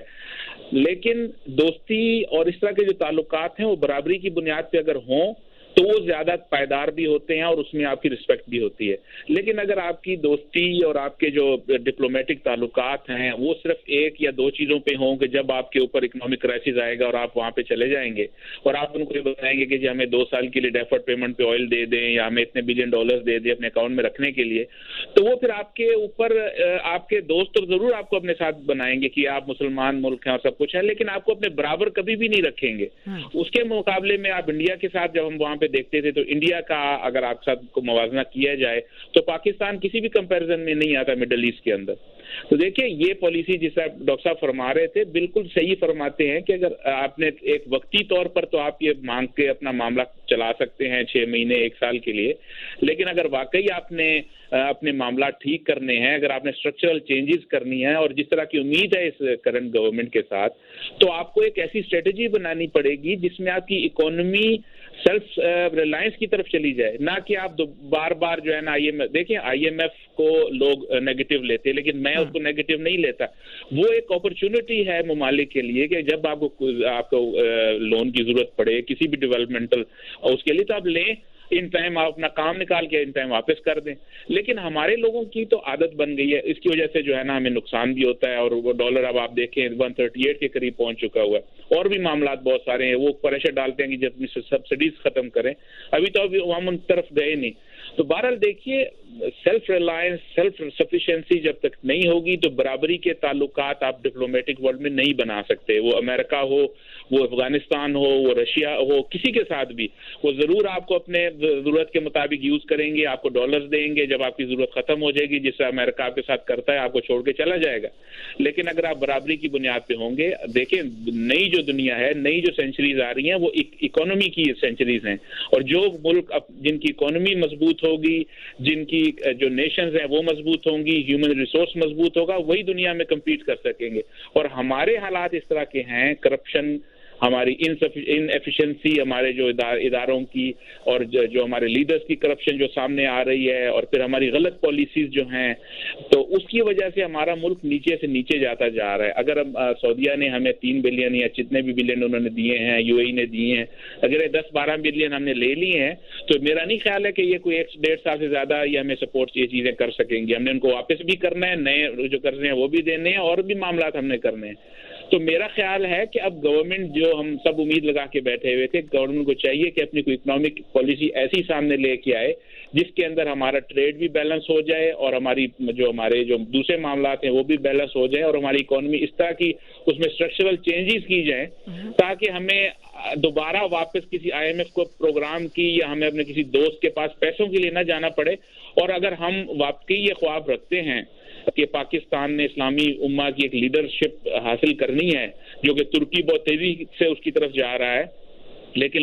لیکن دوستی اور اس طرح کے جو تعلقات ہیں وہ برابری کی بنیاد پہ اگر ہوں تو وہ زیادہ پائیدار بھی ہوتے ہیں اور اس میں آپ کی رسپیکٹ بھی ہوتی ہے. لیکن اگر آپ کی دوستی اور آپ کے جو ڈپلومیٹک تعلقات ہیں وہ صرف ایک یا دو چیزوں پہ ہوں کہ جب آپ کے اوپر اکنامک کرائسس آئے گا اور آپ وہاں پہ چلے جائیں گے اور آپ ان کو یہ بتائیں گے کہ جی ہمیں 2 سال کے لیے ڈیفرڈ پیمنٹ پہ آئل دے دیں یا ہمیں اتنے $1 بلین دے دیں اپنے اکاؤنٹ میں رکھنے کے لیے، تو وہ پھر آپ کے اوپر آپ کے دوست تو ضرور آپ کو اپنے ساتھ بنائیں گے کہ آپ مسلمان ملک ہیں اور سب کچھ ہے، لیکن آپ کو اپنے برابر کبھی بھی نہیں رکھیں گے. اس کے مقابلے میں آپ انڈیا کے ساتھ جب ہم وہاں پہ دیکھتے تھے تو انڈیا کا اگر آپ ساتھ کو موازنہ کیا جائے تو پاکستان کسی بھی کمپیریزن میں نہیں آتا مڈل ایسٹ کے اندر. تو دیکھیں یہ پالیسی جس طرح ڈاکٹر صاحب فرما رہے تھے بالکل صحیح فرماتے ہیں کہ اگر آپ نے ایک وقتی طور پر تو آپ یہ مانگ کے اپنا معاملہ چلا سکتے ہیں 6 مہینے 1 سال کے لیے، لیکن اگر واقعی آپ نے اپنے معاملات ٹھیک کرنے ہیں، اگر آپ نے اسٹرکچرل چینجز کرنی ہے اور جس طرح کی امید ہے اس کرنٹ گورنمنٹ کے ساتھ، تو آپ کو ایک ایسی اسٹریٹجی بنانی پڑے گی جس میں آپ کی اکانومی سیلف ریلائنس کی طرف چلی جائے، نہ کہ آپ بار بار جو ہے نا دیکھیں IMF کو لوگ نیگیٹو لیتے لیکن میں اس کو نیگیٹو نہیں لیتا. وہ ایک اپرچونٹی ہے ممالک کے لیے کہ جب آپ کو لون کی ضرورت پڑے کسی بھی ڈیولپمنٹل اس کے لیے تو آپ لیں، ان ٹائم آپ اپنا کام نکال کے ان ٹائم واپس کر دیں. لیکن ہمارے لوگوں کی تو عادت بن گئی ہے، اس کی وجہ سے جو ہے نا ہمیں نقصان بھی ہوتا ہے اور وہ ڈالر اب آپ دیکھیں 138 کے قریب پہنچ چکا ہوا ہے. اور بھی معاملات بہت سارے ہیں، وہ پریشر ڈالتے ہیں کہ جب سبسڈیز ختم کریں، ابھی تو ہم ان طرف گئے نہیں. تو بہرحال دیکھیے سیلف ریلائنس سیلف سفیشینسی جب تک نہیں ہوگی تو برابری کے تعلقات آپ ڈپلومیٹک ورلڈ میں نہیں بنا سکتے. وہ امریکہ ہو، وہ افغانستان ہو، وہ رشیا ہو، کسی کے ساتھ بھی وہ ضرور آپ کو اپنے ضرورت کے مطابق یوز کریں گے، آپ کو ڈالرز دیں گے، جب آپ کی ضرورت ختم ہو جائے گی جس سے امریکہ آپ کے ساتھ کرتا ہے آپ کو چھوڑ کے چلا جائے گا. لیکن اگر آپ برابری کی بنیاد پہ ہوں گے، دیکھیں نئی جو دنیا ہے، نئی جو سینچریز آ رہی ہیں وہ اکانومی کی سینچریز ہیں، اور جو ملک جن کی اکانومی مضبوط ہوگی، جن کی جو نیشنز ہیں وہ مضبوط ہوں گی، ہیومن ریسورس مضبوط ہوگا، وہی دنیا میں کمپیٹ کر سکیں گے. اور ہمارے حالات اس طرح کے ہیں، کرپشن، ہماری ان ایفیشنسی، ہمارے جو اداروں کی اور جو ہمارے لیڈرز کی کرپشن جو سامنے آ رہی ہے، اور پھر ہماری غلط پالیسیز جو ہیں، تو اس کی وجہ سے ہمارا ملک نیچے سے نیچے جاتا جا رہا ہے. اگر سعودیہ نے ہمیں 3 بلین یا جتنے بھی بلین انہوں نے دیے ہیں، UAE نے دیے ہیں، اگر یہ 10-12 بلین ہم نے لے لیے ہیں تو میرا نہیں خیال ہے کہ یہ کوئی 1-1.5 سال سے زیادہ یہ ہمیں سپورٹ یہ چیزیں کر سکیں گی. ہم نے ان کو واپس بھی کرنا ہے، نئے جو کرنے ہیں وہ بھی دینے ہیں، اور بھی معاملات ہم نے کرنے ہیں. تو میرا خیال ہے کہ اب گورنمنٹ جو ہم سب امید لگا کے بیٹھے ہوئے تھے، گورنمنٹ کو چاہیے کہ اپنی کوئی اکنامک پالیسی ایسی سامنے لے کے آئے جس کے اندر ہمارا ٹریڈ بھی بیلنس ہو جائے اور ہمارے جو دوسرے معاملات ہیں وہ بھی بیلنس ہو جائے، اور ہماری اکانومی اس طرح کی اس میں اسٹرکچرل چینجز کی جائیں تاکہ ہمیں دوبارہ واپس کسی IMF کو پروگرام کی یا ہمیں اپنے کسی دوست کے پاس پیسوں کے لیے نہ جانا پڑے. اور اگر ہم واقعی یہ خواب رکھتے ہیں کہ پاکستان نے اسلامی امہ کی ایک لیڈرشپ حاصل کرنی ہے، جو کہ ترکی بہت تیزی سے اس کی طرف جا رہا ہے، لیکن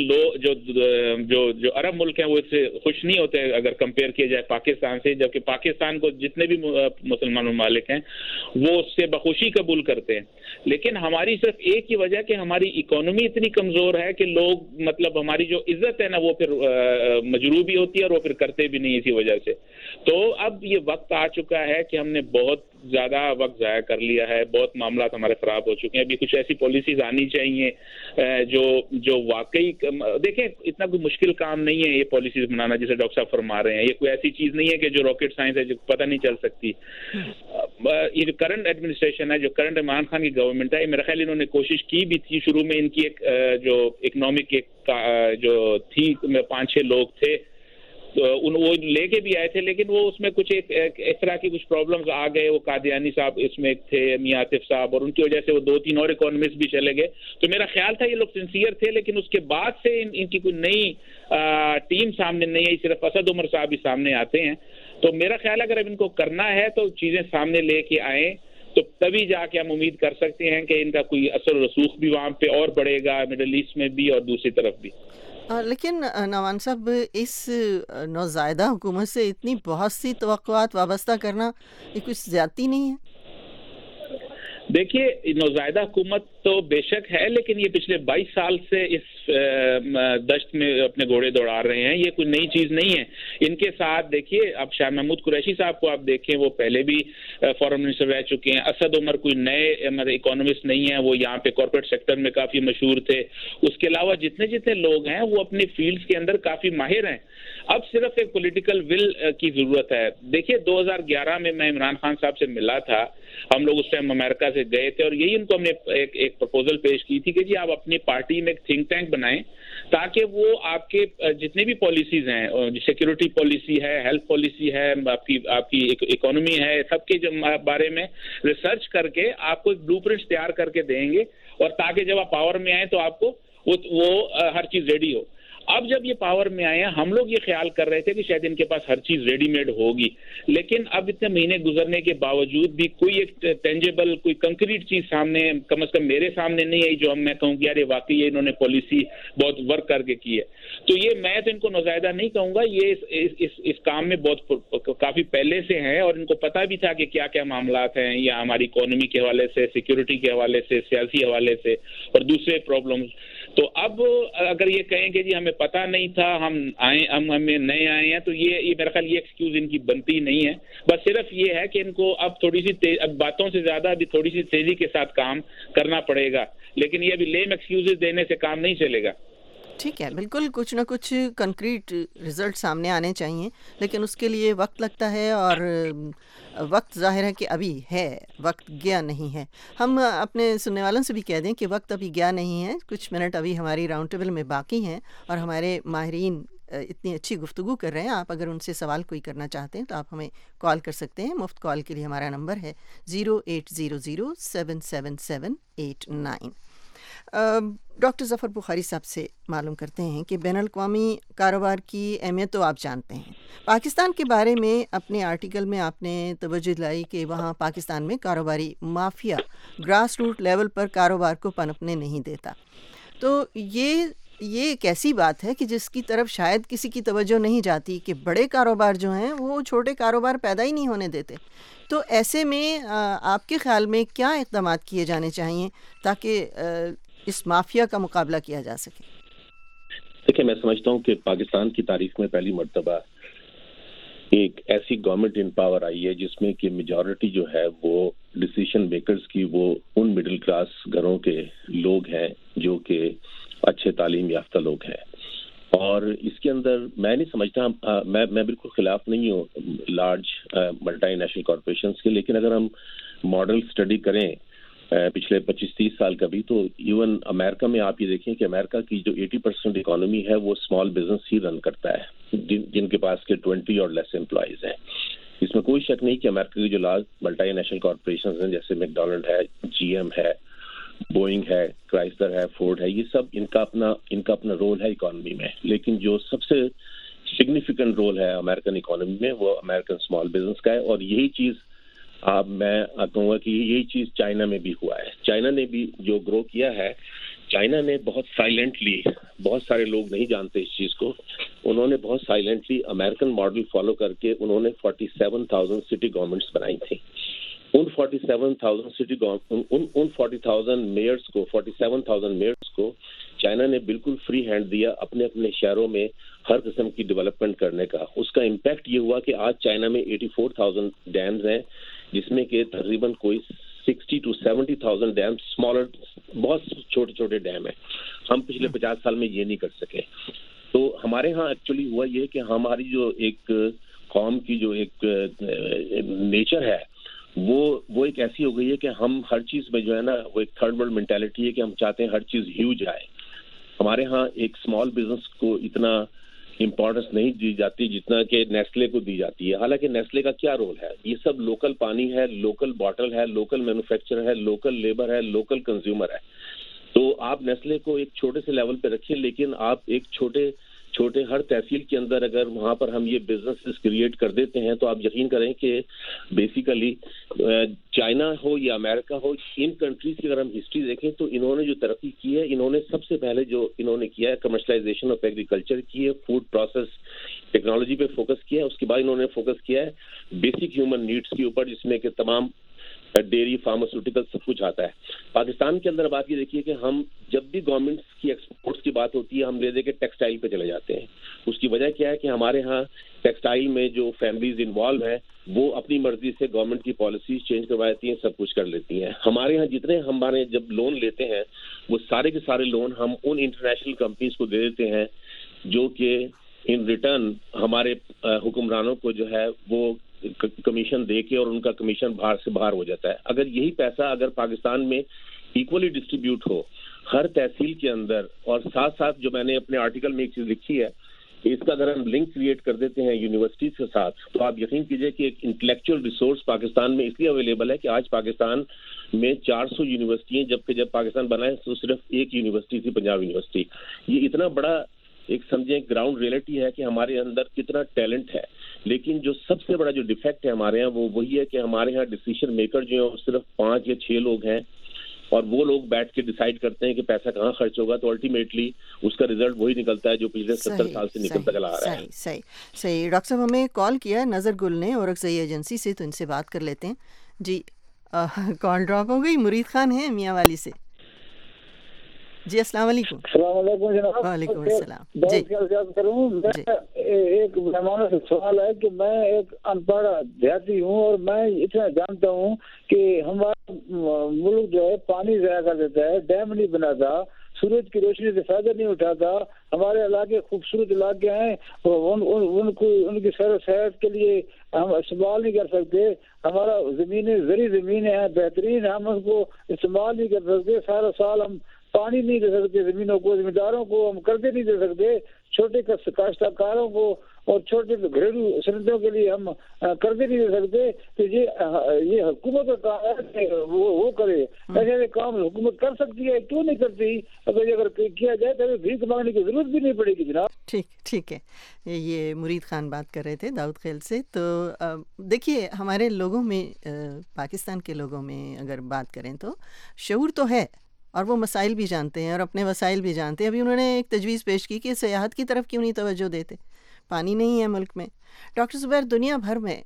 جو عرب ملک ہیں وہ اس سے خوش نہیں ہوتے اگر کمپیئر کیا جائے پاکستان سے، جبکہ پاکستان کو جتنے بھی مسلمان ممالک ہیں وہ اس سے بخوشی قبول کرتے ہیں. لیکن ہماری صرف ایک ہی وجہ کہ ہماری اکانومی اتنی کمزور ہے کہ لوگ ہماری جو عزت ہے نا وہ پھر مجروح بھی ہوتی ہے اور وہ پھر کرتے بھی نہیں اسی وجہ سے. تو اب یہ وقت آ چکا ہے کہ ہم نے بہت زیادہ وقت ضائع کر لیا ہے، بہت معاملات ہمارے خراب ہو چکے ہیں. ابھی کچھ ایسی پالیسیز آنی چاہیے جو واقعی دیکھیں اتنا کوئی مشکل کام نہیں ہے یہ پالیسیز بنانا جسے ڈاکٹر صاحب فرما رہے ہیں. یہ کوئی ایسی چیز نہیں ہے کہ جو راکٹ سائنس ہے جو پتہ نہیں چل سکتی. یہ جو کرنٹ ایڈمنسٹریشن ہے، جو کرنٹ عمران خان کی گورنمنٹ ہے، میرا خیال انہوں نے کوشش کی بھی تھی شروع میں. ان کی ایک جو اکنامک جو تھی 5-6 لوگ تھے وہ لے کے بھی آئے تھے، لیکن وہ اس میں کچھ اس طرح کی کچھ پرابلمز آ گئے. وہ قادیانی صاحب اس میں تھے، میاں عاطف صاحب، اور ان کی وجہ سے وہ 2-3 اور اکانومسٹ بھی چلے گئے. تو میرا خیال تھا یہ لوگ سنسیئر تھے، لیکن اس کے بعد سے ان کی کوئی نئی ٹیم سامنے نہیں آئی، صرف اسد عمر صاحب ہی سامنے آتے ہیں. تو میرا خیال ہے اگر اب ان کو کرنا ہے تو چیزیں سامنے لے کے آئیں، تو تبھی جا کے ہم امید کر سکتے ہیں کہ ان کا کوئی اثر و رسوخ بھی وہاں پہ اور بڑھے گا، مڈل ایسٹ میں بھی اور دوسری طرف بھی. لیکن نعمان صاحب، اس نوزائیدہ حکومت سے اتنی بہت سی توقعات وابستہ کرنا یہ کچھ زیادتی نہیں ہے؟ دیکھیے، نوزائیدہ حکومت تو بے شک ہے، لیکن یہ پچھلے 22 سال سے اس دشت میں اپنے گھوڑے دوڑا رہے ہیں. یہ کوئی نئی چیز نہیں ہے. ان کے ساتھ دیکھیے، اب شاہ محمود قریشی صاحب کو آپ دیکھیں، وہ پہلے بھی فارن منسٹر رہ چکے ہیں. اسد عمر کوئی نئے اکانومسٹ نہیں ہیں، وہ یہاں پہ کارپوریٹ سیکٹر میں کافی مشہور تھے. اس کے علاوہ جتنے لوگ ہیں وہ اپنی فیلڈز کے اندر کافی ماہر ہیں. اب صرف ایک پولیٹیکل ول کی ضرورت ہے. دیکھیے 2011 میں عمران خان صاحب سے ملا تھا. ہم لوگ اس ٹائم امریکہ سے گئے تھے اور یہی ان کو ہم نے ایک پرپوزل پیش کی تھی کہ جی آپ اپنی پارٹی میں ایک تھنک ٹینک بنائیں تاکہ وہ آپ کے جتنے بھی پالیسیز ہیں، سیکورٹی پالیسی ہے، ہیلتھ پالیسی ہے، آپ کی اکانومی ہے، سب کے بارے میں ریسرچ کر کے آپ کو ایک بلو پرنٹس تیار کر کے دیں گے، اور تاکہ جب آپ پاور میں آئیں تو آپ کو وہ ہر چیز ریڈی ہو. اب جب یہ پاور میں آئے ہیں، ہم لوگ یہ خیال کر رہے تھے کہ شاید ان کے پاس ہر چیز ریڈی میڈ ہوگی، لیکن اب اتنے مہینے گزرنے کے باوجود بھی کوئی ایک ٹینجیبل، کوئی کنکریٹ چیز سامنے، کم از کم میرے سامنے نہیں آئی جو میں کہوں کہ یار واقعی انہوں نے پالیسی بہت ورک کر کے کی ہے. تو یہ میں تو ان کو نوزائیدہ نہیں کہوں گا، یہ اس کام میں بہت کافی پہلے سے ہیں، اور ان کو پتہ بھی تھا کہ کیا کیا معاملات ہیں، یا ہماری اکانومی کے حوالے سے، سیکورٹی کے حوالے سے، سیاسی حوالے سے اور دوسرے پرابلمز. تو اب اگر یہ کہیں کہ جی ہمیں پتہ نہیں تھا، ہمیں نئے آئے ہیں، تو یہ میرا خیال یہ ایکسکیوز ان کی بنتی نہیں ہے. بس صرف یہ ہے کہ ان کو اب تھوڑی سی اب باتوں سے زیادہ ابھی تھوڑی سی تیزی کے ساتھ کام کرنا پڑے گا، لیکن یہ ابھی لیم ایکسکیوزز دینے سے کام نہیں چلے گا. ٹھیک ہے، بالکل کچھ نہ کچھ کنکریٹ رزلٹ سامنے آنے چاہیے، لیکن اس کے لیے وقت لگتا ہے، اور وقت ظاہر ہے کہ ابھی ہے، وقت گیا نہیں ہے. ہم اپنے سننے والوں سے بھی کہہ دیں کہ وقت ابھی گیا نہیں ہے، کچھ منٹ ابھی ہماری راؤنڈ ٹیبل میں باقی ہیں، اور ہمارے ماہرین اتنی اچھی گفتگو کر رہے ہیں. آپ اگر ان سے سوال کوئی کرنا چاہتے ہیں تو آپ ہمیں کال کر سکتے ہیں. مفت کال کے لیے ہمارا نمبر ہے 0800-777-89. ڈاکٹر ظفر بخاری صاحب سے معلوم کرتے ہیں کہ بین الاقوامی کاروبار کی اہمیت تو آپ جانتے ہیں. پاکستان کے بارے میں اپنے آرٹیکل میں آپ نے توجہ دلائی کہ وہاں پاکستان میں کاروباری مافیا گراس روٹ لیول پر کاروبار کو پنپنے نہیں دیتا. تو یہ ایک ایسی بات ہے کہ جس کی طرف شاید کسی کی توجہ نہیں جاتی کہ بڑے کاروبار جو ہیں وہ چھوٹے کاروبار پیدا ہی نہیں ہونے دیتے. تو ایسے میں آپ کے خیال میں کیا اقدامات کیے جانے چاہیے تاکہ اس مافیا کا مقابلہ کیا جا سکے؟ دیکھیں، میں سمجھتا ہوں کہ پاکستان کی تاریخ میں پہلی مرتبہ ایک ایسی گورنمنٹ ان پاور آئی ہے جس میں کہ میجورٹی جو ہے وہ ڈیسیشن میکرز کی وہ ان مڈل کلاس گھروں کے لوگ ہیں جو کہ اچھے تعلیم یافتہ لوگ ہیں. اور اس کے اندر میں نہیں سمجھتا، میں بالکل خلاف نہیں ہوں لارج ملٹی نیشنل کارپوریشنز کے، لیکن اگر ہم ماڈل اسٹڈی کریں پچھلے 25-30 سال کا بھی، تو ایون امریکہ میں آپ یہ دیکھیں کہ امریکہ کی جو 80% اکانومی ہے وہ اسمال بزنس ہی رن کرتا ہے، جن کے پاس کے 20 اور لیس امپلائیز ہیں. اس میں کوئی شک نہیں کہ امریکہ کی جو لارج ملٹی نیشنل کارپوریشنز ہیں جیسے میک ڈونلڈ ہے، جی ایم ہے، بوئنگ ہے، کرائسلر ہے، فورڈ ہے، یہ سب ان کا اپنا رول ہے اکانومی میں. لیکن جو سب سے سگنیفیکنٹ رول ہے امریکن اکانومی میں وہ امریکن اسمال بزنس کا ہے. اور یہی چیز میں کہوں گا کہ یہی چیز چائنا میں بھی ہوا ہے. چائنا نے بھی جو گرو کیا ہے، چائنا نے بہت سائلنٹلی، بہت سارے لوگ نہیں جانتے اس چیز کو، انہوں نے بہت سائلنٹلی امریکن ماڈل فالو کر کے انہوں نے 47,000 سٹی گورنمنٹس بنائی تھیں. ان 40,000 میئرس کو 47,000 میئرس کو چائنا نے بالکل فری ہینڈ دیا اپنے شہروں میں ہر قسم کی ڈیولپمنٹ کرنے کا. اس کا امپیکٹ یہ ہوا کہ آج چائنا میں 84,000 ڈیمز ہیں، جس میں کہ تقریباً کوئی 60 to 70,000 ڈیم اسمالر، بہت چھوٹے چھوٹے ڈیم ہیں. ہم پچھلے 50 سال میں یہ نہیں کر سکے. تو ہمارے ہاں ایکچولی ہوا یہ کہ ہماری جو ایک قوم کی جو ایک نیچر ہے وہ ایک ایسی ہو گئی ہے کہ ہم ہر چیز میں جو ہے نا وہ ایک تھرڈ ورلڈ مینٹیلٹی ہے کہ ہم چاہتے ہیں ہر چیز ہیوج آئے. ہمارے ہاں ایک اسمال بزنس کو اتنا امپورٹنس نہیں دی جاتی جتنا کہ نیسلے کو دی جاتی ہے. حالانکہ نیسلے کا کیا رول ہے؟ یہ سب لوکل پانی ہے، لوکل باٹل ہے، لوکل مینوفیکچر ہے، لوکل لیبر ہے، لوکل کنزیومر ہے. تو آپ نیسلے کو ایک چھوٹے سے لیول پہ رکھیں، لیکن آپ ایک چھوٹے ہر تحصیل کے اندر اگر وہاں پر ہم یہ بزنس کریٹ کر دیتے ہیں تو آپ یقین کریں کہ بیسیکلی چائنا ہو یا امریکہ ہو، ان کنٹریز کی اگر ہم ہسٹری دیکھیں تو انہوں نے جو ترقی کی ہے، انہوں نے سب سے پہلے جو انہوں نے کیا ہے کمرشلائزیشن آف ایگریکلچر کی ہے، فوڈ پروسیس ٹیکنالوجی پہ فوکس کیا ہے. اس کے بعد انہوں نے فوکس کیا ہے بیسک ہیومن نیڈس کے اوپر، جس میں کہ تمام ڈیری، فارماسیوٹیکل سب کچھ آتا ہے. پاکستان کے اندر بات یہ دیکھیے کہ ہم جب بھی گورنمنٹس کی ایکسپورٹس کی بات ہوتی ہے ہم لے دے کے ٹیکسٹائل پہ چلے جاتے ہیں. اس کی وجہ کیا ہے کہ ہمارے ہاں ٹیکسٹائل میں جو فیملیز انوالو ہیں وہ اپنی مرضی سے گورنمنٹ کی پالیسیز چینج کروا دیتی ہیں، سب کچھ کر لیتی ہیں. ہمارے ہاں جتنے ہمارے جب لون لیتے ہیں وہ سارے کے سارے لون ہم ان انٹرنیشنل کمپنیز کو دے دیتے ہیں جو کہ ان ریٹرن ہمارے حکمرانوں کو جو ہے وہ کمیشن دے کے، اور ان کا کمیشن باہر سے باہر ہو جاتا ہے. اگر یہی پیسہ اگر پاکستان میں ایکولی ڈسٹریبیوٹ ہو ہر تحصیل کے اندر، اور ساتھ ساتھ جو میں نے اپنے آرٹیکل میں ایک چیز لکھی ہے اس کا اگر ہم لنک کریٹ کر دیتے ہیں یونیورسٹیز کے ساتھ، تو آپ یقین کیجئے کہ ایک انٹلیکچوئل ریسورس پاکستان میں اس لیے اویلیبل ہے کہ آج پاکستان میں 400 یونیورسٹی ہیں، جبکہ جب پاکستان بنا ہے تو صرف ایک یونیورسٹی تھی، پنجاب یونیورسٹی. یہ اتنا بڑا ایک سمجھیں گراؤنڈ ریئلٹی ہے کہ ہمارے اندر کتنا ٹیلنٹ ہے. لیکن جو سب سے بڑا جو ڈیفیکٹ ہے ہمارے یہاں وہ وہی ہے کہ ہمارے یہاں ڈیسیشن میکر جو ہیں وہ صرف 5 یا 6 لوگ ہیں، اور وہ لوگ بیٹھ کے ڈیسائیڈ کرتے ہیں کہ پیسہ کہاں خرچ ہوگا، تو الٹیمیٹلی اس کا رزلٹ وہی نکلتا ہے جو پچھلے 70 سال سے نکلتا چلا آ رہا ہے. صحیح. ڈاکٹر صاحب ہمیں کال کیا ہے نظر گل نے اورکزئی ایجنسی سے، تو ان سے بات کر لیتے ہیں. جی کال ڈراپ ہو گئی. مرید خان ہیں میاں والی سے. جی السلام علیکم. السلام علیکم جناب. وعلیکم السلام. جی کروں میں ایک مہمانوں سے سوال ہے کہ میں ایک ان پڑھ دیہاتی ہوں، اور میں اتنا جانتا ہوں کہ ہمارا ملک جو ہے پانی ضائع کر دیتا ہے، ڈیم نہیں بناتا، سورج کی روشنی سے فائدہ نہیں اٹھاتا. ہمارے علاقے خوبصورت علاقے ہیں، ان کی سیر و صحت کے لیے ہم استعمال نہیں کر سکتے. ہمارا زمینیں زرعی زمینیں ہیں بہترین، ہم ان کو استعمال نہیں کر سکتے. سارا سال ہم پانی نہیں دے سکتے زمینوں کو، زمینداروں کو ہم قرضے نہیں دے سکتے، چھوٹے کاشتکاروں کو اور چھوٹے گھریلو صنعتوں کے لیے ہم قرضے نہیں دے سکتے. تو یہ حکومت کا کام ہے کہ وہ کرے. ایسے کام حکومت کر سکتی ہے، کیوں نہیں کرتی؟ اگر کیا جائے تو بھیک مانگنے کی ضرورت بھی نہیں پڑے گی جناب. ٹھیک ہے. یہ مرید خان بات کر رہے تھے داؤد خیل سے. تو دیکھیے ہمارے لوگوں میں، پاکستان کے لوگوں میں اگر بات کریں تو شعور تو ہے، اور وہ مسائل بھی جانتے ہیں اور اپنے وسائل بھی جانتے ہیں. ابھی انہوں نے ایک تجویز پیش کی کہ سیاحت کی طرف کیوں نہیں توجہ دیتے، پانی نہیں ہے ملک میں. ڈاکٹر زبیر، دنیا بھر میں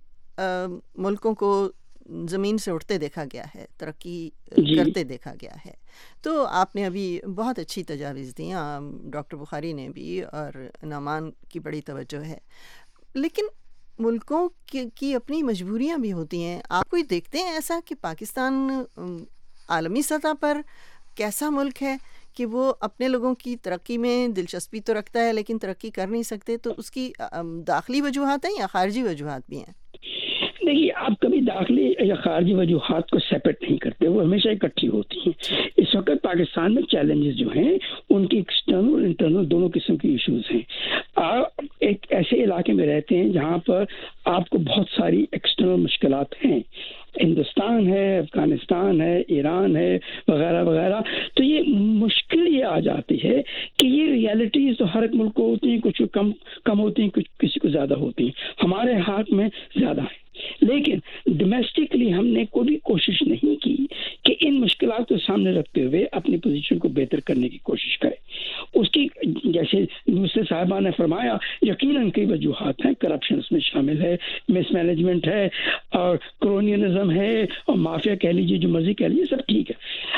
ملکوں کو زمین سے اٹھتے دیکھا گیا ہے، ترقی کرتے دیکھا گیا ہے. تو آپ نے ابھی بہت اچھی تجاویز دی، ڈاکٹر بخاری نے بھی، اور نعمان کی بڑی توجہ ہے. لیکن ملکوں کی اپنی مجبوریاں بھی ہوتی ہیں. آپ کوئی دیکھتے ہیں ایسا کہ پاکستان عالمی سطح پر کیسا ملک ہے کہ وہ اپنے لوگوں کی ترقی میں دلچسپی تو رکھتا ہے لیکن ترقی کر نہیں سکتے؟ تو اس کی داخلی وجوہات ہیں یا خارجی وجوہات بھی ہیں؟ دیکھیے، آپ کبھی داخلی یا خارجی وجوہات کو سیپریٹ نہیں کرتے، وہ ہمیشہ اکٹھی ہوتی ہیں. اس وقت پاکستان میں چیلنجز جو ہیں ان کی ایکسٹرنل اور انٹرنل دونوں قسم کی ایشوز ہیں. آپ ایک ایسے علاقے میں رہتے ہیں جہاں پر آپ کو بہت ساری ایکسٹرنل مشکلات ہیں، ہندوستان ہے، افغانستان ہے، ایران ہے، وغیرہ وغیرہ. تو یہ مشکل یہ آ جاتی ہے کہ یہ ریالٹیز تو ہر ایک ملک کو ہوتی ہیں، کچھ کم ہوتی ہیں، کچھ کسی کو زیادہ ہوتی ہیں. ہمارے ہاتھ میں زیادہ ہے، لیکن ڈومیسٹکلی ہم نے کوئی بھی کوشش نہیں کی کہ ان مشکلات کو سامنے رکھتے ہوئے اپنی پوزیشن کو بہتر کرنے کی کوشش کرے. اس کی جیسے دوسرے صاحبان نے فرمایا، یقیناً کئی وجوہات ہیں. کرپشن اس میں شامل ہے، مس مینجمنٹ ہے، اور کولونیلزم ہے، اور مافیا کہہ لیجیے، جو مرضی کہہ لیجیے، سب ٹھیک ہے.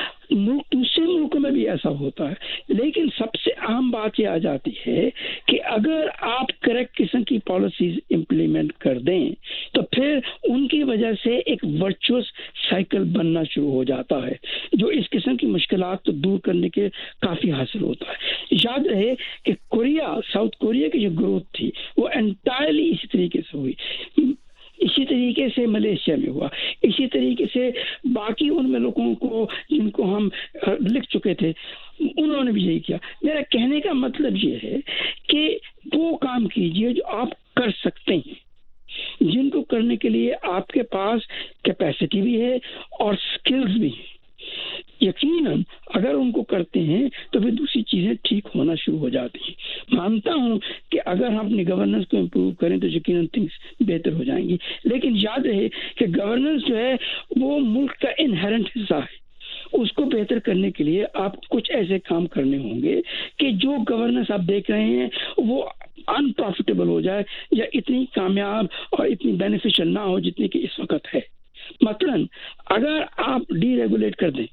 دوسرے ملکوں میں بھی ایسا ہوتا ہے. لیکن سب سے اہم بات یہ آ جاتی ہے کہ اگر آپ کریکٹ قسم کی پالیسیز امپلیمنٹ کر دیں تو پھر ان کی وجہ سے ایک ورچوئس سائیکل بننا شروع ہو جاتا ہے، جو اس قسم کی مشکلات کو دور کرنے کے کافی حاصل ہوتا ہے. یاد رہے کہ ساؤتھ کوریا کی جو گروتھ تھی وہ انٹائرلی اسی طریقے سے ہوئی، اسی طریقے سے ملیشیا میں ہوا، اسی طریقے سے باقی ان ملکوں کو جن کو ہم لکھ چکے تھے انہوں نے بھی یہی کیا. میرا کہنے کا مطلب یہ ہے کہ وہ کام کرنے کے لیے آپ کے پاس کیپیسٹی بھی ہے اور سکلز بھی ہیں. یقیناً اگر ان کو کرتے ہیں تو پھر دوسری چیزیں ٹھیک ہونا شروع ہو جاتی ہیں. مانتا ہوں کہ اگر ہم اپنی گورننس کو امپروو کریں تو یقیناً تھنگس بہتر ہو جائیں گی. لیکن یاد رہے کہ گورننس جو ہے وہ ملک کا انہرنٹ حصہ ہے. اس کو بہتر کرنے کے لیے آپ کچھ ایسے کام کرنے ہوں گے کہ جو گورننس آپ دیکھ رہے ہیں وہ ان پروفیٹیبل ہو جائے یا اتنی کامیاب اور اتنی بینیفیشل نہ ہو جتنی کہ اس وقت ہے. مثلاً اگر آپ ڈی ریگولیٹ کر دیں,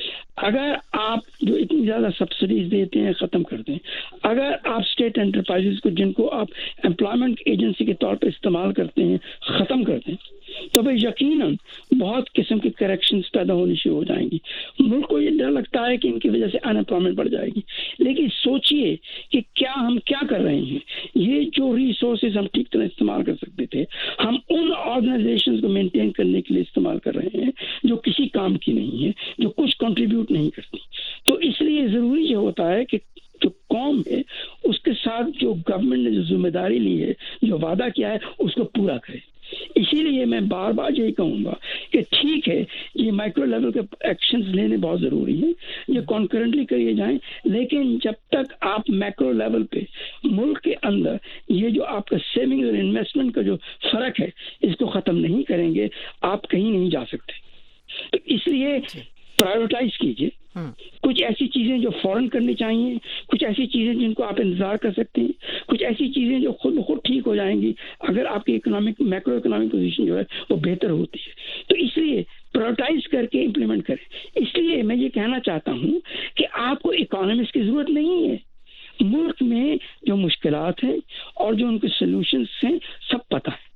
اگر آپ جو اتنی زیادہ سبسڈیز دیتے ہیں ختم کر دیں, اگر آپ اسٹیٹ انٹرپرائزز کو جن کو آپ امپلائمنٹ ایجنسی کے طور پہ استعمال کرتے ہیں ختم کر دیں, تو بھائی یقیناً بہت قسم کی کریکشنز پیدا ہونی شروع ہو جائیں گی. ملک کو یہ ڈر لگتا ہے کہ ان کی وجہ سے ان امپلائمنٹ بڑھ جائے گی, لیکن سوچئے کہ کیا ہم کیا کر رہے ہیں. یہ جو ریسورسز ہم ٹھیک طرح استعمال کر سکتے تھے ہم ان آرگنائزیشنز کو مینٹین کرنے کے لیے استعمال کر رہے ہیں جو کسی کام کی نہیں ہے, جو کچھ کنٹریبیوٹ نہیں کرتی. تو اس لیے ضروری یہ ہوتا ہے کہ جو قوم ہے اس کے ساتھ جو گورنمنٹ نے جو ذمہ داری لی ہے, جو وعدہ کیا ہے, اس کو پورا کرے. اسی لیے میں بار بار یہی کہوں گا کہ ٹھیک ہے یہ مائکرو لیول کے ایکشنز لینے بہت ضروری ہیں, یہ کانکرنٹلی کریے جائیں, لیکن جب تک آپ میکرو لیول پہ ملک کے اندر یہ جو آپ کا سیونگ اور انویسٹمنٹ کا جو فرق ہے اس کو ختم نہیں کریں گے آپ کہیں نہیں جا سکتے. تو اس لیے پرائیویٹائز کیجیے. کچھ ایسی چیزیں جو فوراً کرنی چاہیے, کچھ ایسی چیزیں جن کو آپ انتظار کر سکتے ہیں, کچھ ایسی چیزیں جو خود بخود ٹھیک ہو جائیں گی اگر آپ کی میکرو اکنامک پوزیشن جو ہے وہ بہتر ہوتی ہے. تو اس لیے پرائیویٹائز کر کے امپلیمنٹ کریں. اس لیے میں یہ کہنا چاہتا ہوں کہ آپ کو اکانومسٹ کی ضرورت نہیں ہے. ملک میں جو مشکلات ہیں اور جو ان کے سلوشنس ہیں سب پتہ ہے.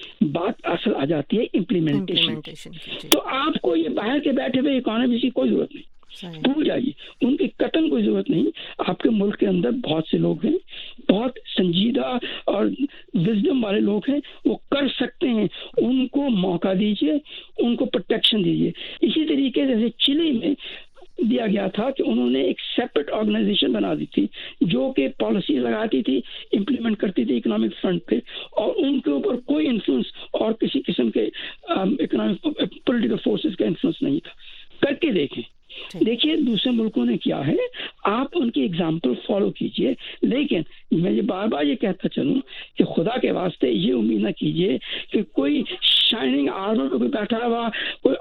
بات اصل آ جاتی ہے امپلیمنٹیشن. تو آپ کو یہ باہر کے بیٹھے ہوئے اکانومسٹ کی کوئی ضرورت نہیں, بھول جائیے, ان کی قطن کوئی ضرورت نہیں. آپ کے ملک کے اندر بہت سے لوگ ہیں, بہت سنجیدہ اور وزڈم والے لوگ ہیں, وہ کر سکتے ہیں. ان کو موقع دیجیے, ان کو پروٹیکشن دیجیے. اسی طریقے سے چلی میں دیا گیا تھا کہ انہوں نے ایک سیپریٹ آرگنائزیشن بنا دی تھی جو کہ پالیسی لگاتی تھی, امپلیمنٹ کرتی تھی اکنامک فرنٹ پہ, اور ان کے اوپر کوئی انفلوئنس اور کسی قسم کے اکنامک پولیٹیکل فورسز کا انفلوئنس نہیں تھا. کر کے دیکھیں. دیکھیے دوسرے ملکوں نے کیا ہے, آپ ان کی ایگزامپل فالو کیجئے. لیکن میں یہ بار بار یہ کہتا چلوں کہ خدا کے واسطے یہ امید نہ کیجئے کہ کوئی شائننگ آرمر پہ کوئی بیٹھا ہوا کوئی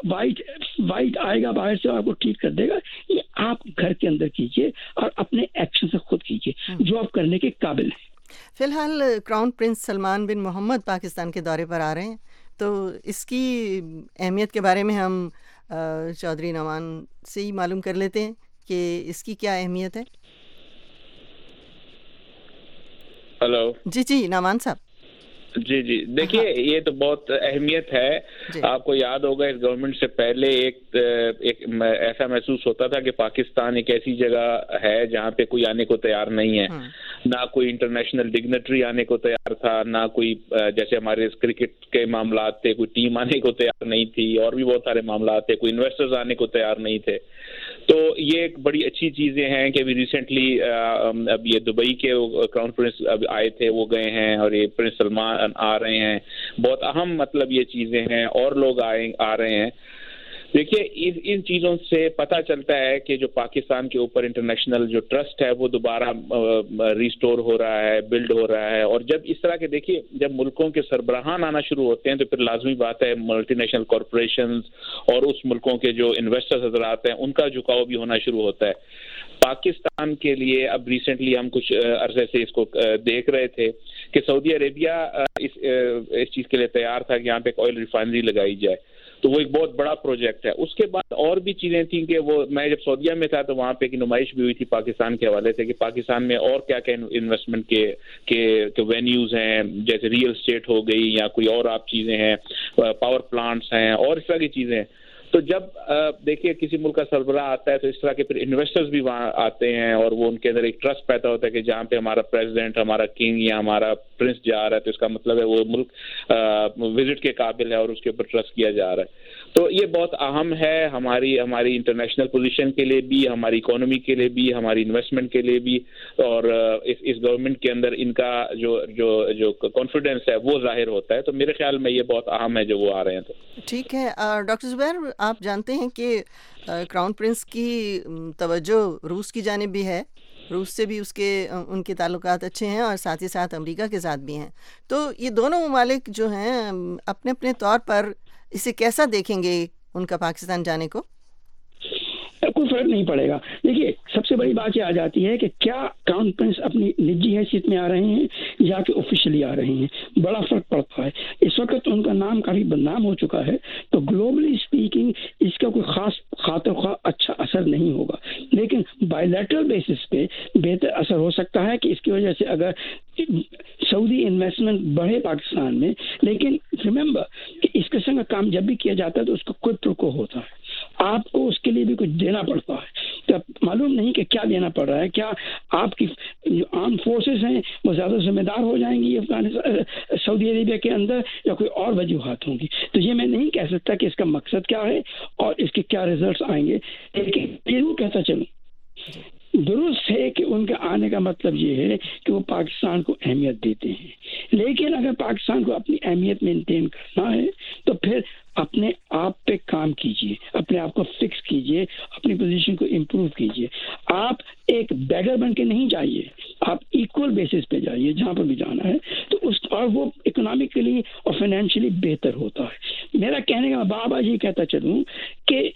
وائٹ آئے گا باہر سے آپ کو ٹھیک کر دے گا. یہ آپ گھر کے اندر کیجئے اور اپنے ایکشن سے خود کیجئے جو آپ کرنے کے قابل ہیں. فی الحال crown prince Salman bin Mohammed Pakistan کے دورے پر آ رہے ہیں, تو اس کی اہمیت کے بارے میں ہم چودھری نعمان سے ہی معلوم کر لیتے ہیں کہ اس کی کیا اہمیت ہے. ہلو. جی نعمان صاحب. جی دیکھیے یہ تو بہت اہمیت ہے. آپ کو یاد ہوگا اس گورنمنٹ سے پہلے ایک ایسا محسوس ہوتا تھا کہ پاکستان ایک ایسی جگہ ہے جہاں پہ کوئی آنے کو تیار نہیں ہے. نہ کوئی انٹرنیشنل ڈگنیٹری آنے کو تیار تھا, نہ کوئی جیسے ہمارے کرکٹ کے معاملات تھے کوئی ٹیم آنے کو تیار نہیں تھی, اور بھی بہت سارے معاملات تھے, کوئی انویسٹرز آنے کو تیار نہیں تھے. تو یہ ایک بڑی اچھی چیزیں ہیں کہ ابھی ریسنٹلی اب یہ دبئی کے کراؤن پرنس اب آئے تھے, وہ گئے ہیں, اور یہ پرنس سلمان آ رہے ہیں. بہت اہم مطلب یہ چیزیں ہیں, اور لوگ آ رہے ہیں. دیکھیے ان چیزوں سے پتہ چلتا ہے کہ جو پاکستان کے اوپر انٹرنیشنل جو ٹرسٹ ہے وہ دوبارہ ریسٹور ہو رہا ہے, بلڈ ہو رہا ہے. اور جب اس طرح کے دیکھیے جب ملکوں کے سربراہان آنا شروع ہوتے ہیں تو پھر لازمی بات ہے ملٹی نیشنل کارپوریشنز اور اس ملکوں کے جو انویسٹرز حضرات ہیں ان کا جھکاؤ بھی ہونا شروع ہوتا ہے. پاکستان کے لیے اب ریسنٹلی ہم کچھ عرصے سے اس کو دیکھ رہے تھے کہ سعودی عربیہ اس چیز کے لیے تیار تھا کہ یہاں پہ ایک آئل ریفائنری لگائی جائے. تو وہ ایک بہت بڑا پروجیکٹ ہے. اس کے بعد اور بھی چیزیں تھیں کہ وہ میں جب سعودیہ میں تھا تو وہاں پہ ایک نمائش بھی ہوئی تھی پاکستان کے حوالے سے کہ پاکستان میں اور کیا کیا انویسٹمنٹ کے وینیوز ہیں, جیسے ریئل اسٹیٹ ہو گئی یا کوئی اور آپ چیزیں ہیں, پاور پلانٹس ہیں اور اس طرح کی چیزیں. تو جب دیکھیے کسی ملک کا سربراہ آتا ہے تو اس طرح کے پھر انویسٹرز بھی وہاں آتے ہیں, اور وہ ان کے اندر ایک ٹرسٹ پیدا ہوتا ہے کہ جہاں پہ ہمارا پریزیڈنٹ, ہمارا کنگ یا ہمارا پرنس جا رہا ہے تو اس کا مطلب ہے وہ ملک وزٹ کے قابل ہے اور اس کے اوپر ٹرسٹ کیا جا رہا ہے. تو یہ بہت اہم ہے ہماری انٹرنیشنل پوزیشن کے لیے بھی، ہماری اکانومی کے لیے بھی، ہماری انویسٹمنٹ کے لیے بھی، اور اس گورنمنٹ کے اندر ان کا جو کانفیڈنس ہے وہ ظاہر ہوتا ہے. تو میرے خیال میں یہ بہت اہم ہے جو وہ آ رہے ہیں. تو ٹھیک ہے ڈاکٹر زبیر، آپ جانتے ہیں کہ کراؤن پرنس کی توجہ روس کی جانب بھی ہے، روس سے بھی ان کے تعلقات اچھے ہیں، اور ساتھ ہی ساتھ امریکہ کے ساتھ بھی ہیں. تو یہ دونوں ممالک جو ہیں اپنے اپنے طور پر اسے کیسا دیکھیں گے ان کا پاکستان جانے کو؟ کوئی فرق نہیں پڑے گا. دیکھیے، سب سے بڑی بات یہ آ جاتی ہے کہ کیا کراؤن پرنس اپنی نجی حیثیت میں آ رہے ہیں یا کہ آفیشلی آ رہے ہیں. بڑا فرق پڑتا ہے. اس وقت ان کا نام کافی بدنام ہو چکا ہے، تو گلوبلی اسپیکنگ اس کا کوئی خاص خاطر خواہ اچھا اثر نہیں ہوگا، لیکن بائی لیٹرل بیسس پہ بہتر اثر ہو سکتا ہے کہ اس کی وجہ سے اگر سعودی انویسٹمنٹ بڑھے پاکستان میں. لیکن ریممبر کہ اس قسم کا کام جب بھی کیا جاتا ہے تو اس کا کوئی پروکو ہوتا ہے، آپ کو اس کے لیے بھی کچھ دینا پڑتا ہے. تو معلوم نہیں کہ کیا دینا پڑ رہا ہے. کیا آپ کی جو آرم فورسز ہیں وہ زیادہ ذمہ دار ہو جائیں گی افغانستان سعودی عربیہ کے اندر، یا کوئی اور وجوہات ہوں گی؟ تو یہ میں نہیں کہہ سکتا کہ اس کا مقصد کیا ہے اور اس کے کیا ریزلٹس آئیں گے. لیکن ضرور کہتا چلوں، درست ہے کہ ان کے آنے کا مطلب یہ ہے کہ وہ پاکستان کو اہمیت دیتے ہیں. لیکن اگر پاکستان کو اپنی اہمیت مینٹین کرنا ہے تو پھر اپنے آپ پہ کام کیجئے، اپنے آپ کو فکس کیجئے، اپنی پوزیشن کو امپروو کیجئے. آپ ایک بیگر بن کے نہیں جائیے، آپ ایکول بیسس پہ جائیے جہاں پر بھی جانا ہے، تو اور وہ اکنامکلی اور فائنینشلی بہتر ہوتا ہے. میرا کہنے کا بار بار یہ کہتا چلوں کہ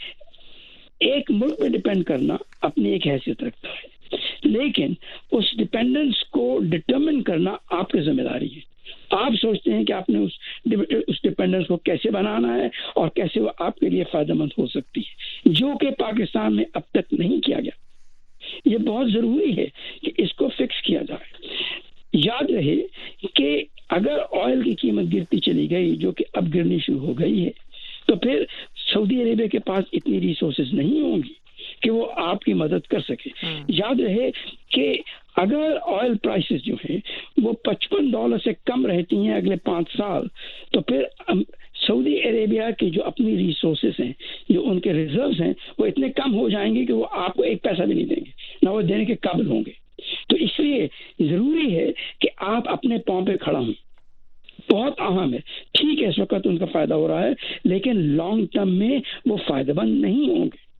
ایک ملک پہ ڈپینڈ کرنا اپنی ایک حیثیت رکھتا ہے، لیکن اس ڈپینڈنس کو ڈٹرمن کرنا آپ کی ذمہ داری ہے. آپ سوچتے ہیں کہ آپ نے اس ڈپینڈنس کو کیسے بنانا ہے اور کیسے وہ آپ کے لیے فائدہ مند ہو سکتی ہے، جو کہ پاکستان میں اب تک نہیں کیا گیا. یہ بہت ضروری ہے کہ اس کو فکس کیا جائے. یاد رہے کہ اگر آئل کی قیمت گرتی چلی گئی، جو کہ اب گرنی شروع ہو گئی ہے، تو پھر سعودی عربیہ کے پاس اتنی ریسورسز نہیں ہوں گی کہ وہ آپ کی مدد کر سکے. یاد رہے کہ اگر آئل پرائسز جو ہیں وہ $55 سے کم رہتی ہیں اگلے 5 سال، تو پھر سعودی عربیہ کے جو اپنی ریسورسز ہیں، جو ان کے ریزروز ہیں، وہ اتنے کم ہو جائیں گے کہ وہ آپ کو ایک پیسہ بھی نہیں دیں گے، نہ وہ دینے کے قابل ہوں گے. تو اس لیے ضروری ہے کہ آپ اپنے پاؤں پہ کھڑا ہوں. بہت اہم ہے. ٹھیک ہے اس وقت ان کا فائدہ ہو رہا ہے، لیکن لانگ ٹرم میں وہ فائدہ مند نہیں ہوں گے.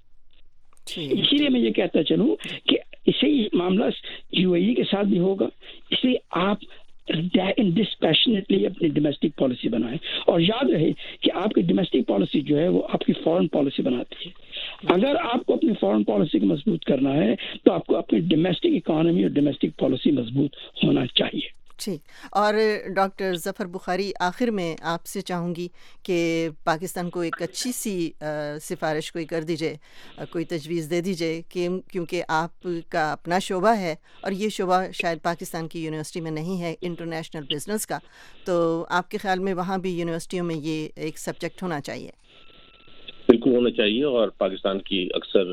اسی لیے میں یہ کہتا چلوں کہ اسی معاملہ یو اے ای کے ساتھ بھی ہوگا. اس لیے آپ ڈسپیشنیٹلی اپنی ڈومیسٹک پالیسی بنائیں، اور یاد رہے کہ آپ کی ڈومیسٹک پالیسی جو ہے وہ آپ کی فارن پالیسی بناتی ہے. اگر آپ کو اپنی فارن پالیسی کو مضبوط کرنا ہے تو آپ کو اپنی ڈومیسٹک اکانومی اور ڈومیسٹک پالیسی مضبوط ہونا چاہیے. ٹھیک. اور ڈاکٹر ظفر بخاری، آخر میں آپ سے چاہوں گی کہ پاکستان کو ایک اچھی سی سفارش کوئی کر دیجئے، کوئی تجویز دے دیجئے، کہ کیونکہ آپ کا اپنا شعبہ ہے اور یہ شعبہ شاید پاکستان کی یونیورسٹی میں نہیں ہے انٹرنیشنل بزنس کا، تو آپ کے خیال میں وہاں بھی یونیورسٹیوں میں یہ ایک سبجیکٹ ہونا چاہیے؟ بالکل ہونا چاہیے، اور پاکستان کی اکثر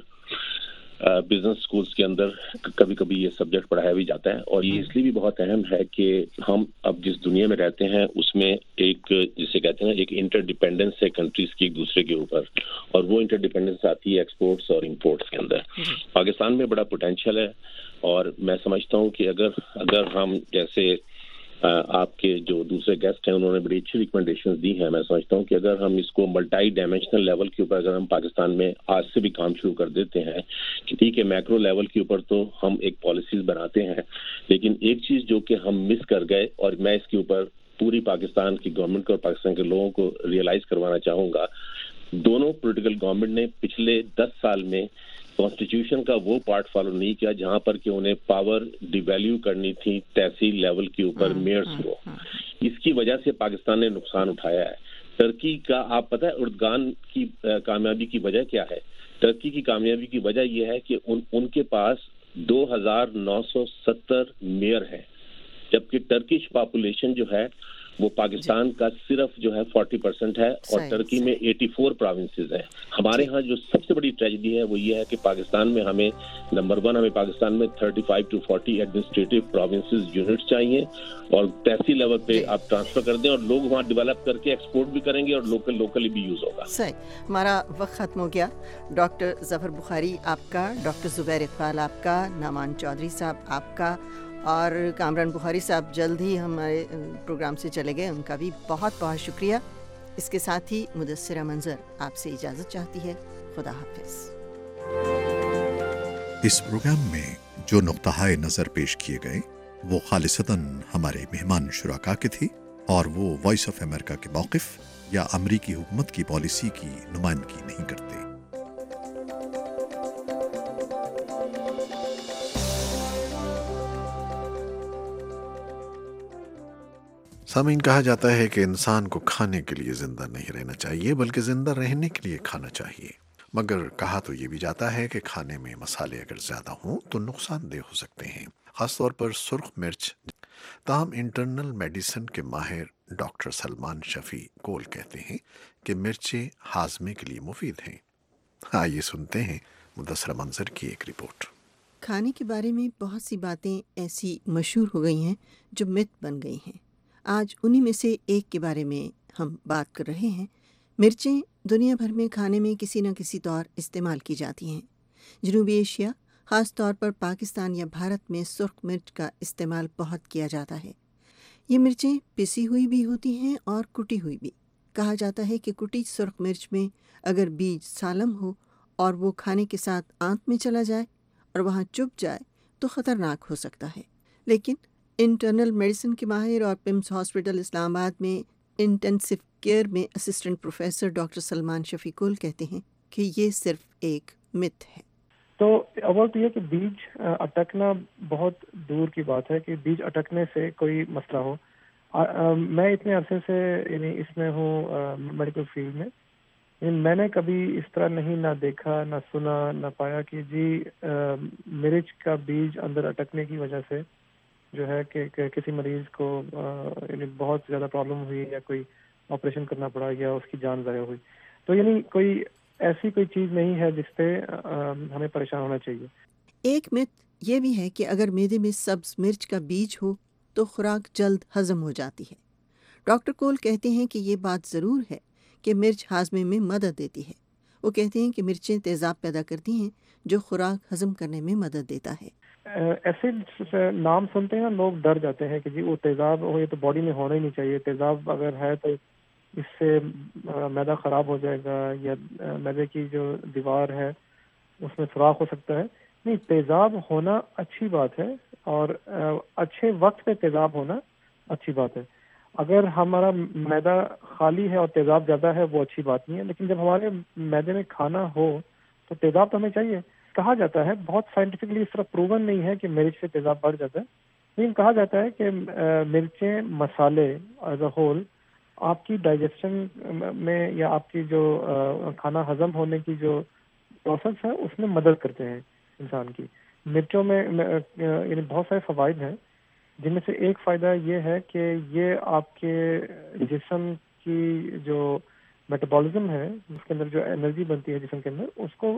بزنس سکولز کے اندر کبھی کبھی یہ سبجیکٹ پڑھایا بھی جاتا ہے. اور یہ اس لیے بھی بہت اہم ہے کہ ہم اب جس دنیا میں رہتے ہیں اس میں ایک جسے کہتے ہیں ایک انٹر ڈیپینڈنس ہے کنٹریز کی ایک دوسرے کے اوپر، اور وہ انٹر ڈیپینڈنس آتی ہے ایکسپورٹس اور امپورٹس کے اندر. پاکستان میں بڑا پوٹینشیل ہے، اور میں سمجھتا ہوں کہ اگر ہم جیسے آپ کے جو دوسرے گیسٹ ہیں انہوں نے بڑی اچھی ریکمنڈیشنز دی ہیں، میں سمجھتا ہوں کہ اگر ہم اس کو ملٹی ڈائمینشنل لیول کے اوپر اگر ہم پاکستان میں آج سے بھی کام شروع کر دیتے ہیں کہ ٹھیک ہے میکرو لیول کے اوپر تو ہم ایک پالیسیز بناتے ہیں، لیکن ایک چیز جو کہ ہم مس کر گئے، اور میں اس کے اوپر پوری پاکستان کی گورنمنٹ کو اور پاکستان کے لوگوں کو ریئلائز کروانا چاہوں گا، دونوں پولیٹیکل گورنمنٹ نے پچھلے 10 سال میں کانسٹیٹیوشن کا وہ پارٹ فالو نہیں کیا جہاں پر کہ انہیں پاور ڈیویلیو کرنی تھی تحصیل لیول کے اوپر میئرز کو. اس کی وجہ سے پاکستان نے نقصان اٹھایا ہے. ٹرکی کا آپ پتہ ہے اردگان کی کامیابی کی وجہ کیا ہے؟ ٹرکی کی کامیابی کی وجہ یہ ہے کہ ان کے پاس 2970 میئر ہیں، جبکہ ٹرکش پاپولیشن جو ہے وہ پاکستان کا صرف جو ہے 40% ہے اور ترکی میں 84 پروونسز ہیں. ہمارے ہاں جو سب سے بڑی ٹریجڈی ہے وہ یہ ہے کہ پاکستان میں ہمیں نمبر 1 ہمیں پاکستان میں 35 to 40 ایڈمنسٹریٹو پروونسز یونٹس چاہیے اور تحصیل لیول پہ آپ ٹرانسفر کر دیں اور لوگ وہاں ڈیولپ کر کے ایکسپورٹ بھی کریں گے اور لوکلی بھی یوز ہوگا. صحیح. ہمارا وقت ختم ہو گیا. ڈاکٹر ظفر بخاری آپ کا، ڈاکٹر زبیر اقبال آپ کا، نعمان چودھری صاحب آپ کا اور کامران بخاری صاحب جلد ہی ہمارے پروگرام سے چلے گئے، ان کا بھی بہت بہت شکریہ. اس کے ساتھ ہی مدثرہ منظر آپ سے اجازت چاہتی ہے. خدا حافظ. اس پروگرام میں جو نقطۂ نظر پیش کیے گئے وہ خالصتاً ہمارے مہمان شرکا کے تھی اور وہ وائس آف امریکہ کے موقف یا امریکی حکومت کی پالیسی کی نمائندگی نہیں کرتے. سامعین، کہا جاتا ہے کہ انسان کو کھانے کے لیے زندہ نہیں رہنا چاہیے بلکہ زندہ رہنے کے لیے کھانا چاہیے. مگر کہا تو یہ بھی جاتا ہے کہ کھانے میں مسالے اگر زیادہ ہوں تو نقصان دہ ہو سکتے ہیں، خاص طور پر سرخ مرچ. تاہم انٹرنل میڈیسن کے ماہر ڈاکٹر سلمان شفیع کول کہتے ہیں کہ مرچیں ہاضمے کے لیے مفید ہیں. آئیے سنتے ہیں مدثرہ منظر کی ایک رپورٹ. کھانے کے بارے میں بہت سی باتیں ایسی مشہور ہو گئی ہیں جو مت بن گئی ہیں. آج انہی میں سے ایک کے بارے میں ہم بات کر رہے ہیں. مرچیں دنیا بھر میں کھانے میں کسی نہ کسی طور استعمال کی جاتی ہیں. جنوبی ایشیا، خاص طور پر پاکستان یا بھارت میں سرخ مرچ کا استعمال بہت کیا جاتا ہے. یہ مرچیں پسی ہوئی بھی ہوتی ہیں اور کٹی ہوئی بھی. کہا جاتا ہے کہ کٹی سرخ مرچ میں اگر بیج سالم ہو اور وہ کھانے کے ساتھ آنت میں چلا جائے اور وہاں چپ جائے تو خطرناک ہو سکتا ہے. لیکن انٹرنل میڈیسن کے ماہر اور پمس ہاسپٹل اسلام آباد میں انٹینسو کیئر میں assistant professor doctor Salman Shafi Koul کہتے ہیں کہ یہ صرف ایک مت ہے. تو اول تو یہ کہ بیج اٹکنا بہت دور کی بات ہے کہ بیج اٹکنے سے کوئی مسئلہ ہو. میں اتنے عرصے سے اس میں ہوں میڈیکل فیلڈ میں، میں نے کبھی اس طرح نہیں نہ دیکھا نہ سنا نہ پایا کہ جی مرچ کا بیج اندر اٹکنے کی وجہ سے جو ہے کہ کسی مریض کو بہت زیادہ پرابلم ہوئی یا کوئی آپریشن کرنا پڑا یا اس کی جان ضائع ہوئی. تو کوئی ایسی کوئی چیز نہیں ہے جس پہ ہمیں پریشان ہونا چاہیے. ایک مت یہ بھی ہے کہ اگر معدے میں سبز مرچ کا بیج ہو تو خوراک جلد ہضم ہو جاتی ہے. ڈاکٹر کول کہتے ہیں کہ یہ بات ضرور ہے کہ مرچ ہاضمے میں مدد دیتی ہے. وہ کہتے ہیں کہ مرچیں تیزاب پیدا کرتی ہیں جو خوراک ہضم کرنے میں مدد دیتا ہے. ایسڈ نام سنتے ہیں لوگ ڈر جاتے ہیں کہ جی وہ تیزاب ہو، یہ تو باڈی میں ہونا ہی نہیں چاہیے. تیزاب اگر ہے تو اس سے معدہ خراب ہو جائے گا یا معدے کی جو دیوار ہے اس میں سوراخ ہو سکتا ہے. نہیں، تیزاب ہونا اچھی بات ہے اور اچھے وقت پہ تیزاب ہونا اچھی بات ہے. اگر ہمارا معدہ خالی ہے اور تیزاب زیادہ ہے وہ اچھی بات نہیں ہے، لیکن جب ہمارے معدے میں کھانا ہو تو تیزاب تو ہمیں چاہیے. کہا جاتا ہے، بہت سائنٹیفکلی اس طرح پروون نہیں ہے کہ مرچ سے تیزاب بڑھ جاتا ہے، لیکن کہا جاتا ہے کہ مرچیں مسالے ایز اے ہول آپ کی ڈائجیشن میں یا آپ کی جو کھانا ہضم ہونے کی جو پروسیس ہے اس میں مدد کرتے ہیں انسان کی. مرچوں میں بہت سارے فوائد ہیں، جن میں سے ایک فائدہ یہ ہے کہ یہ آپ کے جسم کی جو میٹابولزم ہے، اس کے اندر جو انرجی بنتی ہے جسم کے اندر، اس کو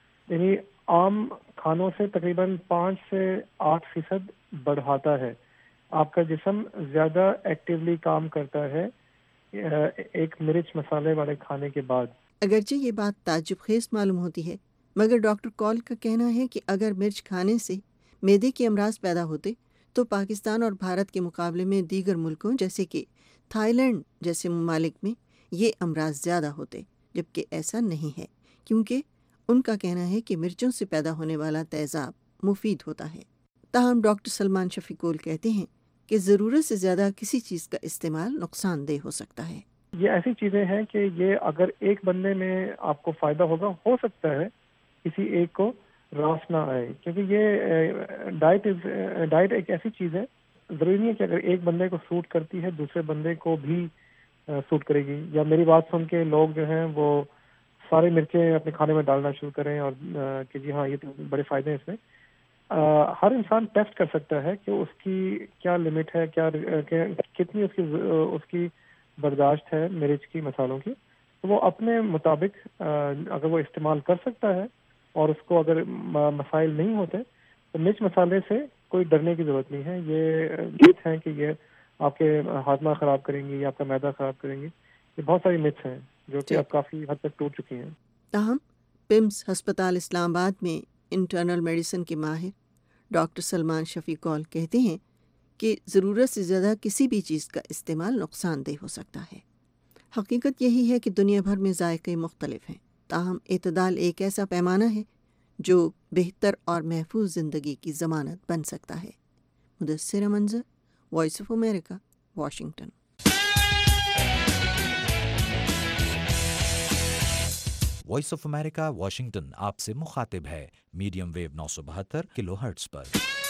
عام کھانوں سے تقریباً 5 سے 8% بڑھاتا ہے. آپ کا جسم زیادہ ایکٹیولی کام کرتا ہے ایک مرچ مسالے والے کھانے کے بعد. اگرچہ یہ بات تعجب خیز معلوم ہوتی ہے، مگر ڈاکٹر کول کا کہنا ہے کہ اگر مرچ کھانے سے معدے کے امراض پیدا ہوتے تو پاکستان اور بھارت کے مقابلے میں دیگر ملکوں جیسے کہ تھائی لینڈ جیسے ممالک میں یہ امراض زیادہ ہوتے، جبکہ ایسا نہیں ہے، کیونکہ ان کا کہنا ہے کہ مرچوں سے پیدا ہونے والا تیزاب مفید ہوتا ہے. تاہم ڈاکٹر سلمان شفیع کول کہتے ہیں کہ ضرورت سے زیادہ کسی چیز کا استعمال نقصان دہ ہو سکتا ہے. یہ ایسی چیزیں ہیں کہ یہ اگر ایک بندے میں آپ کو فائدہ ہوگا، ہو سکتا ہے کسی ایک کو راس نہ آئے، کیونکہ یہ ڈائٹ ایک ایسی چیز ہے، ضروری نہیں ہے کہ اگر ایک بندے کو سوٹ کرتی ہے دوسرے بندے کو بھی سوٹ کرے گی. یا میری بات سن کے لوگ جو ہیں وہ سارے مرچیں اپنے کھانے میں ڈالنا شروع کریں اور کہ جی ہاں یہ تو بڑے فائدے ہیں اس میں. ہر انسان ٹیسٹ کر سکتا ہے کہ اس کی کیا لمٹ ہے، کتنی اس کی برداشت ہے مرچ کی، مسالوں کی. تو وہ اپنے مطابق اگر وہ استعمال کر سکتا ہے اور اس کو اگر مسائل نہیں ہوتے تو مرچ مسالے سے کوئی ڈرنے کی ضرورت نہیں ہے. یہ متس ہیں کہ یہ آپ کے ہاضمہ خراب کریں گی یا آپ کا معدہ خراب کریں گی. یہ بہت ساری متس ہیں جو کہ اب کافی حد تک ٹوٹ چکی ہیں. تاہم پمس ہسپتال اسلام آباد میں انٹرنل میڈیسن کے ماہر ڈاکٹر سلمان شفیع کول کہتے ہیں کہ ضرورت سے زیادہ کسی بھی چیز کا استعمال نقصان دہ ہو سکتا ہے. حقیقت یہی ہے کہ دنیا بھر میں ذائقے مختلف ہیں، تاہم اعتدال ایک ایسا پیمانہ ہے جو بہتر اور محفوظ زندگی کی ضمانت بن سکتا ہے. Mudassar Manzar, voice of America, Washington. Voice of America Washington آپ سے مخاطب ہے میڈیم ویو 972 کلو ہرٹز پر.